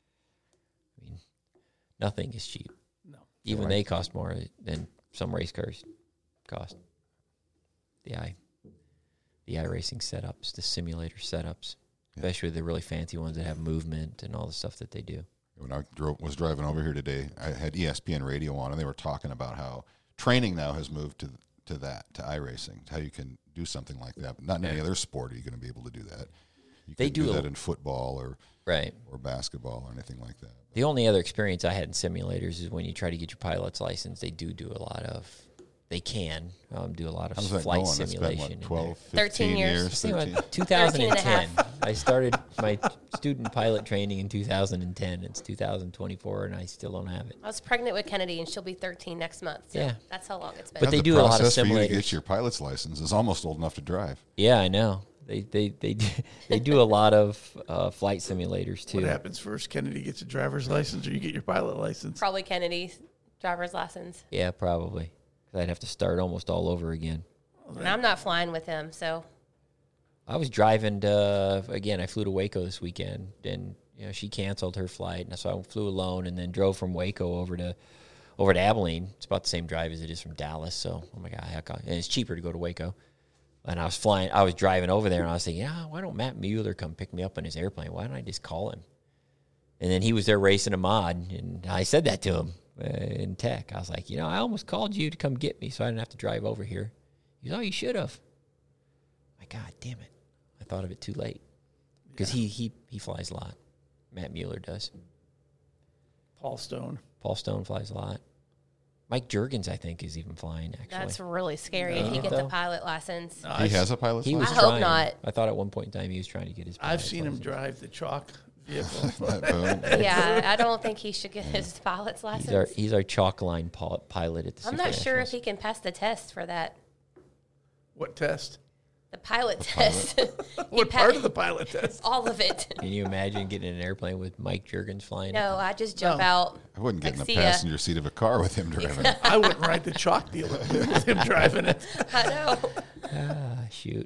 I mean, nothing is cheap. No. Even Right. they cost more than some race cars cost. The i the iRacing setups, the simulator setups, especially the really fancy ones that have movement and all the stuff that they do. When I drove, was driving over here today, I had E S P N radio on, and they were talking about how training now has moved to to that, to iRacing, how you can do something like that. But not in any other sport are you going to be able to do that. You They can do do a- that in football or Right. or basketball or anything like that. The only other experience I had in simulators is when you try to get your pilot's license. They do do a lot of, they can um, do a lot of How's that flight going? It's been, simulation. what, in there. twelve, thirteen fifteen years. years? See, thirteen? about two thousand ten. thirteen and a half. I started my student pilot training in two thousand ten. It's two thousand twenty-four, and I still don't have it. I was pregnant with Kennedy, and she'll be thirteen next month. So Yeah. that's how long it's been. But they The do a lot of process for you to simulators. get your pilot's license is almost old enough to drive. Yeah, I know. They they they do, they do a lot of uh, flight simulators too. What happens first? Kennedy gets a driver's license, or you get your pilot license? Probably Kennedy's driver's license. Yeah, probably. 'Cause I'd have to start almost all over again. And I'm not flying with him, so I was driving to, again, I flew to Waco this weekend, and you know she canceled her flight, and so I flew alone, and then drove from Waco over to over to Abilene. It's about the same drive as it is from Dallas, so oh my god, heck, and it's cheaper to go to Waco. And I was flying, I was driving over there, and I was thinking, yeah, why don't Matt Mueller come pick me up on his airplane? Why don't I just call him? And then he was there racing a mod, and I said that to him uh, in tech. I was like, you know, I almost called you to come get me, so I didn't have to drive over here. He goes, oh, you should have. My God, damn it. I thought of it too late. Because he, he, he flies a lot. Matt Mueller does. Paul Stone. Paul Stone flies a lot. Mike Juergens, I think, is even flying, actually. that's really scary if No. he gets a Though. pilot license. No, He I've, has a pilot's he was I license? hope trying. not. I thought at one point in time he was trying to get his I've pilot's seen him license. drive the chalk vehicle. Boom. Yeah, I don't think he should get his pilot's license. He's our, he's our chalk line pil- pilot at the I'm Super not sure if Nationals. he can pass the test for that. What test? The pilot test. He What pa- part of the pilot test? All of it. Can you imagine getting in an airplane with Mike Juergens flying? No, I just jump No. out. I wouldn't get Like, in the see ya. passenger seat of a car with him driving. I wouldn't ride the chalk deal with him driving it. I know. Ah, shoot.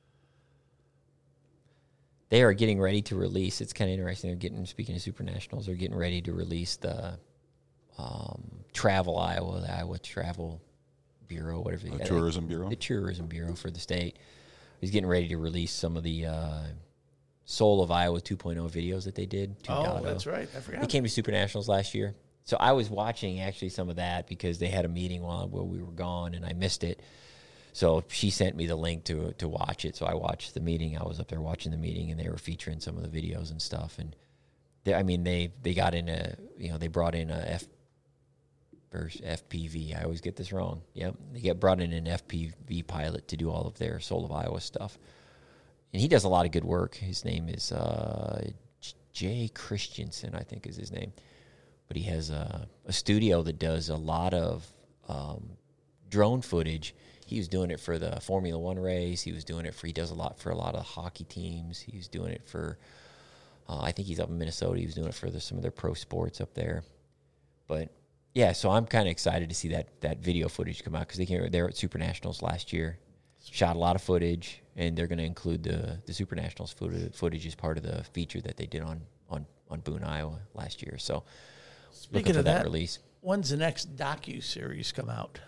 They are getting ready to release. It's kind of interesting. They're getting, speaking of Super Nationals, they're getting ready to release the um, Travel Iowa, the Iowa Travel Bureau, whatever. The yeah, Tourism Bureau? The Tourism Bureau for the state. He's getting ready to release some of the uh, Soul of Iowa two point oh videos that they did. Oh, that's right. I forgot. They came to Super Nationals last year. So I was watching actually some of that because they had a meeting while, while we were gone, and I missed it. So she sent me the link to to watch it. So I watched the meeting. I was up there watching the meeting, and they were featuring some of the videos and stuff. And they, I mean, they they got in a, you know, they brought in a F or F P V. I always get this wrong. Yep, they get brought in an F P V pilot to do all of their Soul of Iowa stuff, and he does a lot of good work. His name is uh, Jay Christensen, I think is his name. but he has a, a studio that does a lot of um, drone footage. He was doing it for the Formula One race. He was doing it for, he does a lot for a lot of hockey teams. He was doing it for, uh, I think he's up in Minnesota. He was doing it for the, some of their pro sports up there. But yeah, so I'm kind of excited to see that that video footage come out because they came, they were at Super Nationals last year, shot a lot of footage, and they're going to include the the Super Nationals footage, footage as part of the feature that they did on on on Boone, Iowa last year. So Speaking looking for of that, that, release. When's the next docu-series come out?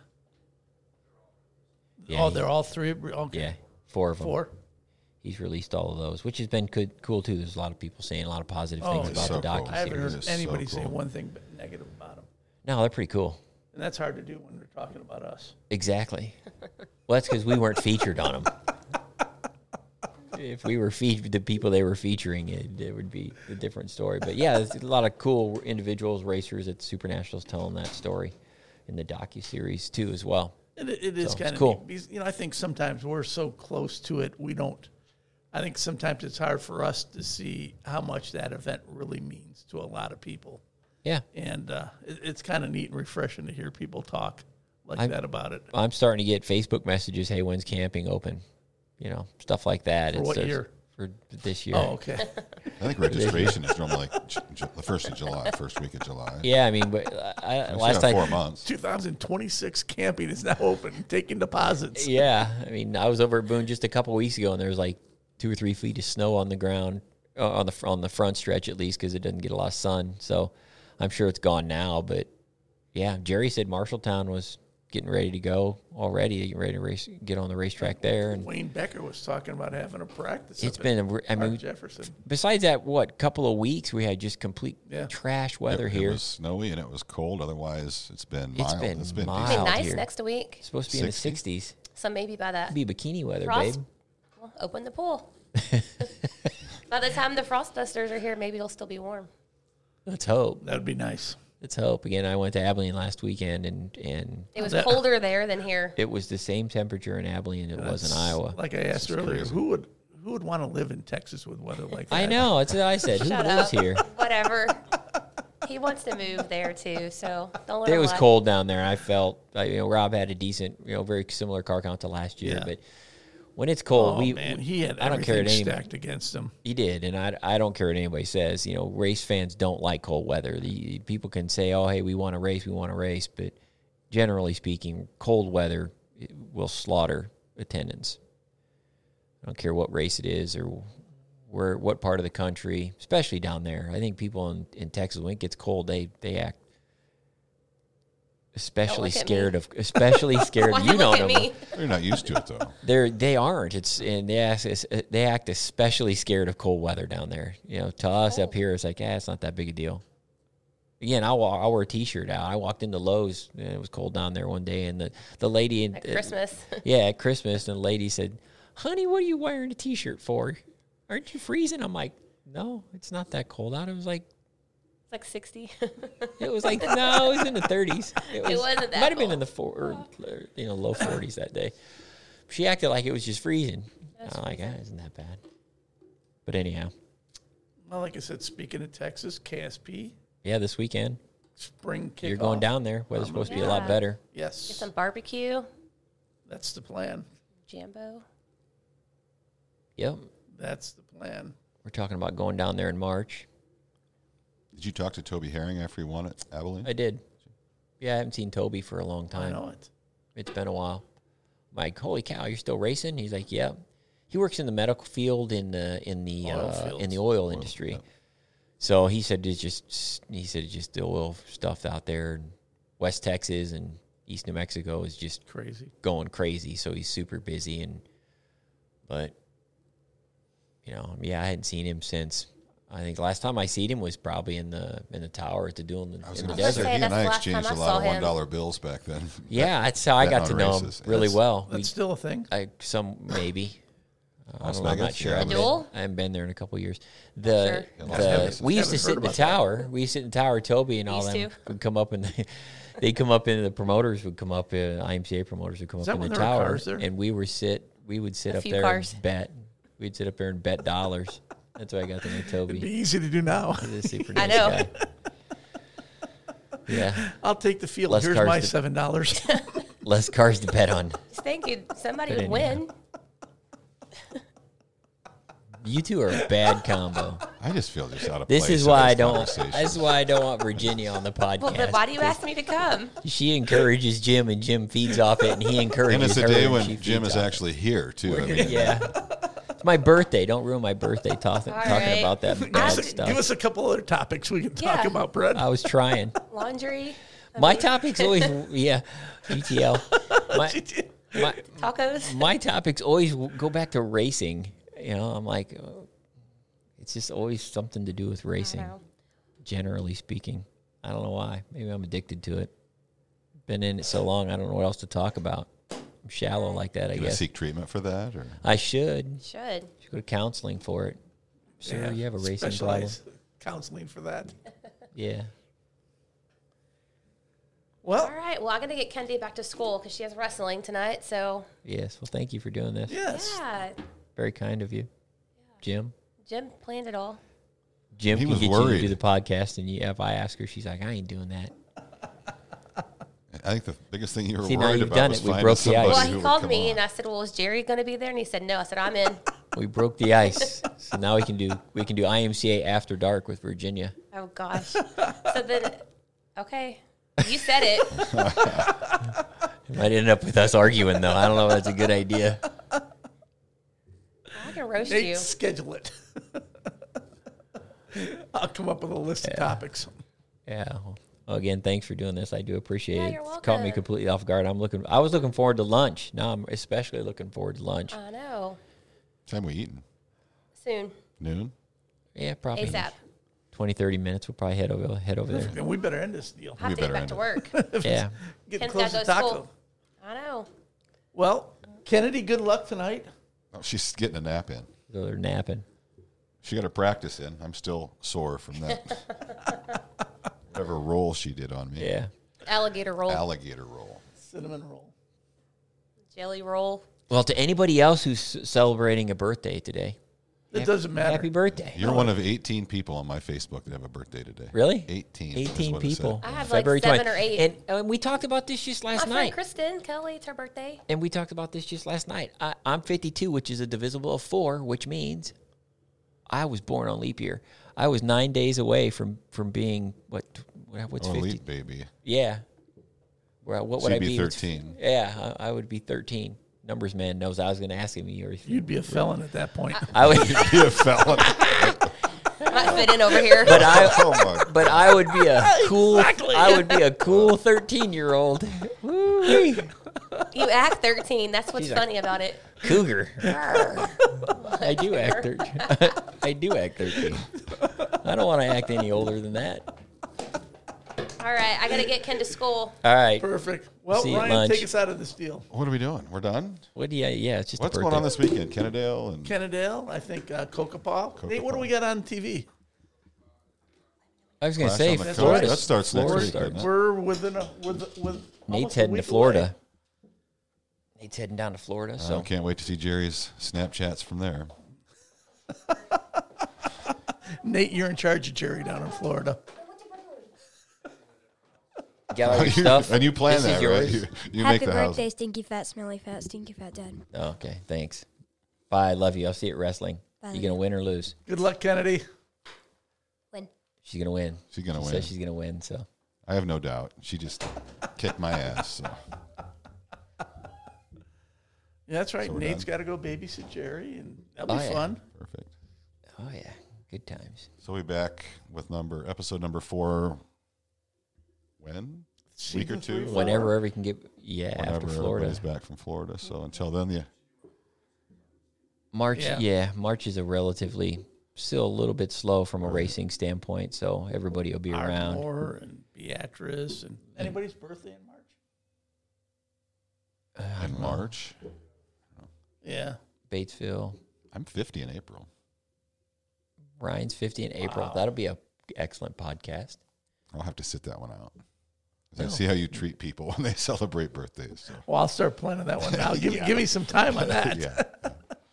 Yeah, oh, he- they're all three? Okay. Yeah, four of them. Four? He's released all of those, which has been good, cool too. There's a lot of people saying a lot of positive Oh, things it's about so the cool. docu I haven't series. heard It is so anybody say cool. one thing but negative about them. No, they're pretty cool. And that's hard to do when they're talking about us. Exactly. Well, that's because we weren't featured on them. If we were featured, the people they were featuring, it, it would be a different story. But yeah, there's a lot of cool individuals, racers at Super Nationals telling that story in the docu series too, as well. And it, it is So, kind it's of cool. neat because, you know, I think sometimes we're so close to it, we don't. I think sometimes it's hard for us to see how much that event really means to a lot of people. Yeah, And uh, it, it's kind of neat and refreshing to hear people talk like I'm- that about it. I'm starting to get Facebook messages. Hey, when's camping open? You know, stuff like that. For what It's- year? For this year. Oh, okay. I think registration is normally like J- J- the first of July, first week of July. Yeah, I mean, but I, I, It's last been I four months. two thousand twenty-six camping is now open, taking deposits. Yeah, I mean, I was over at Boone just a couple weeks ago, and there was like two or three feet of snow on the ground, uh, on the fr- on the front stretch at least, because it doesn't get a lot of sun. So I'm sure it's gone now. But yeah, Jerry said Marshalltown was getting ready to go already, getting ready to race, get on the racetrack there. And Wayne Becker was talking about having a practice. it's up been, at a, re- I Park mean, Jefferson. besides that, what couple of weeks we had just complete Yeah. trash weather it, here. It was snowy and it was cold. Otherwise, it's been It's mild. been it's been mild. It'll decent. be nice here. next week. It's supposed to be in the sixty? sixties. So maybe by that, It'd be bikini weather, Frost? babe. well, open the pool. By the time the frost dusters are here, maybe it'll still be warm. Let's hope. That would be nice. Let's hope. Again, I went to Abilene last weekend, and and It was That- colder there than here. it was the same temperature in Abilene it was in That's- Iowa. Like I asked earlier, who would who would want to live in Texas with weather like that? I know. That's what I said. Who Shut lives up. here? Whatever. He wants to move there too, so don't let It him was lie. cold down there. I felt, I, you know, Rob had a decent, you know, very similar car count to last year. Yeah. But when it's cold, Oh, we, man, he had I don't care everything what anybody, stacked against him. he did, and I, I don't care what anybody says. You know, race fans don't like cold weather. The people can say, "Oh, hey, we want to race, we want to race," but generally speaking, cold weather will slaughter attendance. I don't care what race it is or where, what part of the country, especially down there. I think people in, in Texas, when it gets cold, they they act especially look at scared me. of, especially scared. Why you you know look at them. me? They're not used to it though. They're they aren't. It's and they act they act especially scared of cold weather down there. You know, to us up here, it's like, ah, it's not that big a deal. Again, I I wore a t-shirt out. I walked into Lowe's and it was cold down there one day, and the the lady in At Christmas. yeah, at Christmas, and the lady said, "Honey, what are you wearing a t-shirt for? Aren't you freezing?" I'm like, "No, it's not that cold out." It was like It's like sixty. it was like no, it was in the thirties. It, was, wasn't that might have been cold. in the four, or, you know, low forties that day. She acted like it was just freezing. That's I'm like, ah, isn't that bad? But anyhow, Well, like I said, speaking of Texas, K S P yeah, this weekend spring kickoff. you're going down there. Weather's Um, supposed to be a lot yeah. better. Get Yes, some barbecue, that's the plan. Jambo. Yep, That's the plan. we're talking about going down there in March. Did you talk to Toby Herring after he won at Abilene? I did. Yeah, I haven't seen Toby for a long I time. know it. It's been a while. I'm like, holy cow, you're still racing? He's like, yeah. He works in the medical field in the in the Oil uh, fields. in the oil industry. yep. So he said it's just he said it's just the oil stuff out there in West Texas and East New Mexico is just Crazy. going crazy. So he's super busy and but you know, yeah, I hadn't seen him since I think the last time I seen him was probably in the in the tower at the duel in the, I was in the going to say, desert. say, he and that's I the last exchanged time a I lot saw of him. one dollar bills back then. Yeah, that's how I Bet got on to know races. him really That's- well. That's We- still a thing. I some maybe. Uh, I Las don't know, I'm not Vegas? sure. Yeah. I haven't, Duel? been, I haven't been there in a couple of years. The, sure. Las the Vegas. we used to Haven't sit heard in the about that. tower. We used to sit in the tower. Toby and all Used them to. would come up and they they'd come up into the promoters would come up. Uh, I M C A promoters would come Is up that in when the there were tower, cars there? and we were sit. We would sit A up few there cars. and bet. We'd sit up there and bet dollars. That's why I got to know It'd be Toby. easy to do now. He's a super I nice know. guy. Yeah. I'll take the field. Less Here's cars my to- seven dollars. Less cars to bet on. Just thinking somebody Put would in win. You two are a bad combo. I just feel just out of This place is in why I this don't. conversation. This is why I don't want Virginia on the podcast. Well, then why do you ask me to come? She encourages Jim, and Jim feeds off it, and he encourages And it's a her, day and when she Jim feeds is off it. actually here too. I mean, Yeah. It's my birthday. Don't ruin my birthday talking, All talking right. about that give, bad us a, stuff. give us a couple other topics we can talk Yeah. about, Brett. I was trying. Laundry. I My mean, topic's always, yeah, G T L. My, my, tacos. my topics always go back to racing. You know, I'm like, uh, it's just always something to do with racing, know. generally speaking. I don't know why. Maybe I'm addicted to it. Been in it so long, I don't know what else to talk about. I'm shallow like that, I gonna guess. seek treatment for that, or I should. Should. Should go to counseling for it. Sir, Yeah, you have a racing problem. specialized counseling for that. Yeah. Well, All right. Well, I'm gonna get Kendi back to school because she has wrestling tonight. So Yes. Well, thank you for doing this. yes. yeah, Very kind of you, Jim. Jim planned it all. Jim He can was get you to worried. do the podcast, and you, if I ask her, she's like, I ain't doing that. I think the biggest thing you were See, now worried you've about done was it. We finding broke the somebody ice. Well, who he would called come me on. and I said, "Well, is Jerry going to be there?" And he said, "No." I said, "I'm in." We broke the ice, so now we can do we can do I M C A After Dark with Virginia. Oh gosh. So then, okay, you said it. It might end up with us arguing, though. I don't know if that's a good idea. I can roast Nate, you. schedule it. I'll come up with a list of topics. Yeah. Well, again, thanks for doing this. I do appreciate Yeah, it. you're It's caught me welcome. completely off guard. I'm looking. I was looking forward to lunch. Now I'm especially looking forward to lunch. I know. Time we eating? Soon, Noon? Yeah, probably ASAP. twenty, thirty minutes. We'll probably head over head over there. And we better end this deal. I have We to get better back end to it. work. Yeah. Getting Ken's close gotta to go to taco. school. I know. Well, Kennedy, good luck tonight. Oh, she's getting a nap in. So they're napping. She got her practice in. I'm still sore from that. Whatever roll she did on me. Yeah. Alligator roll, Alligator roll. Cinnamon roll. jelly roll. Well, to anybody else who's celebrating a birthday today, It doesn't matter. happy birthday. You're one of eighteen people on my Facebook that have a birthday today. Really? eighteen. is eighteen what it said. people. I have like February seven twentieth. or eight. And, and we talked about this just My last friend night. Kristen Kelly, it's her birthday. And we talked about this just last night. I, I'm fifty-two, which is a divisible of four, which means I was born on leap year. I was nine days away from, from being, what, what what's Oh, fifty? elite baby. Yeah. Well, what So would I you'd be be? thirteen. Yeah, I, I would be thirteen. Numbers man knows I was going to ask him. Or You'd be a felon at that point. I would, Be a felon. Might fit in over here. but I, Oh my. but I would be a cool. I would be a cool thirteen-year-old. Woo-wee. You act thirteen. That's what's She's like- funny about it. Cougar. I do act thirteen. I do act thirteen. I don't want to act any older than that. All right, I gotta get Ken to school. All right. Perfect. Well, See you at Ryan, lunch. take us out of this deal. What are we doing? We're done? What do you? Yeah, it's just What's a going on birthday. this weekend? Kennedale and Kennedale, I think uh, Coca-Paw. Nate, what do Coca-Paw. we got on T V? I was going to Clash say on the That's Coast. right. That starts next Florida week. doesn't it? We're within a with with Nate's almost a heading to week Florida. away. Nate's heading down to Florida, I so can't wait to see Jerry's Snapchats from there. Nate, you're in charge of Jerry down in Florida. got all your You- stuff. and you plan This is that, right? yours? You, you Happy make the house. birthday, stinky fat, smelly fat, stinky fat dad. Oh, okay, thanks. Bye. I love you. I'll see you at wrestling. Bye. You gonna win or lose? Good luck, Kennedy. Win. She's gonna win. She's gonna she win. Says she's gonna win. So I have no doubt. She just kicked my ass. So. Yeah, that's right. So we're Nate's done. got to go babysit Jerry, and that'll Oh, be yeah. fun. Perfect. oh yeah, good times. So we back with number episode number four. When? Week or Season three, two? four. Whenever we can get yeah Whenever after Florida. everybody's back from Florida. So until then, yeah. March, Yeah. yeah. March is a relatively still a little bit slow from a racing standpoint, so everybody will be around. Ardmore and Beatrice and anybody's birthday in March? Uh, In March. Yeah. Batesville, I'm fifty in April. Ryan's fifty in April. Wow. That'll be a excellent podcast. I'll have to sit that one out. 'Cause No. I see how you treat people when they celebrate birthdays. So. Well, I'll start planning that one now. Give, give me some time on that. yeah.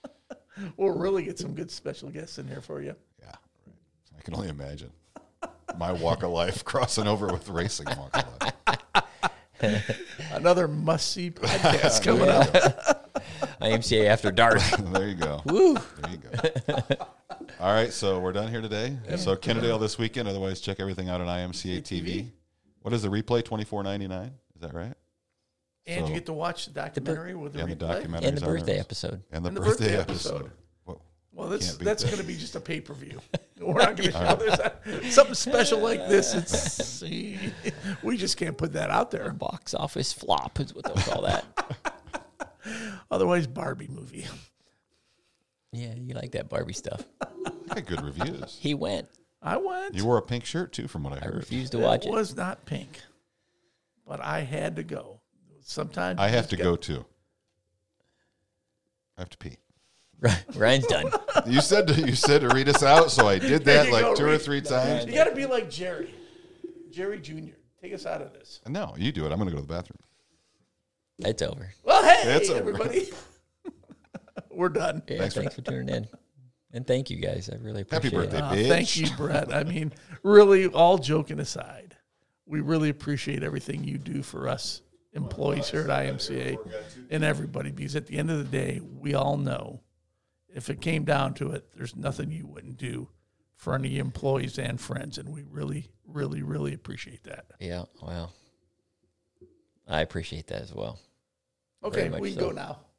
We'll really get some good special guests in here for you. Yeah. Right. I can only imagine. my walk of life crossing over with racing walk of life. Another must-see podcast coming up. I M C A After Dark. There you go. Woo. There you go. All right, so we're done here today. So Kennedale this weekend. Otherwise, check everything out on I M C A T V. What is the replay? twenty-four ninety-nine. Is that right? And So- you get to watch the documentary with the And the replay. documentary. And the birthday episode. And the, And the birthday, birthday episode. episode. Well, Well, that's Can't beat that's that. going to be just a pay per view. We're not going to show this. Something special like this. It's see, we just can't put that out there. Box office flop is what they'll call that. Otherwise, Barbie movie. Yeah, you like that Barbie stuff. I got good reviews. He went. I went. You wore a pink shirt too, from what I I heard. refused to watch it it. was not pink, but I had to go. Sometimes I you have just to got- go too. I have to pee. Ryan's done. You said to, you said to read us out, so I did There that you like go, two or Reed. three times. You got to be like Jerry, Jerry Junior Take us out of this. No, you do it. I'm going to go to the bathroom. It's over. Well, hey, It's over. everybody, we're done. Yeah, Thanks, thanks, for tuning in. And thank you guys. I really Happy appreciate birthday, it. Uh, bitch. thank you, Brett. I mean, really, all joking aside, we really appreciate everything you do for us employees here at I M C A and everybody, because at the end of the day, we all know if it came down to it, there's nothing you wouldn't do for any employees and friends, and we really, really, really appreciate that. Yeah, well, I appreciate that as well. Okay, Very much we can so. go now.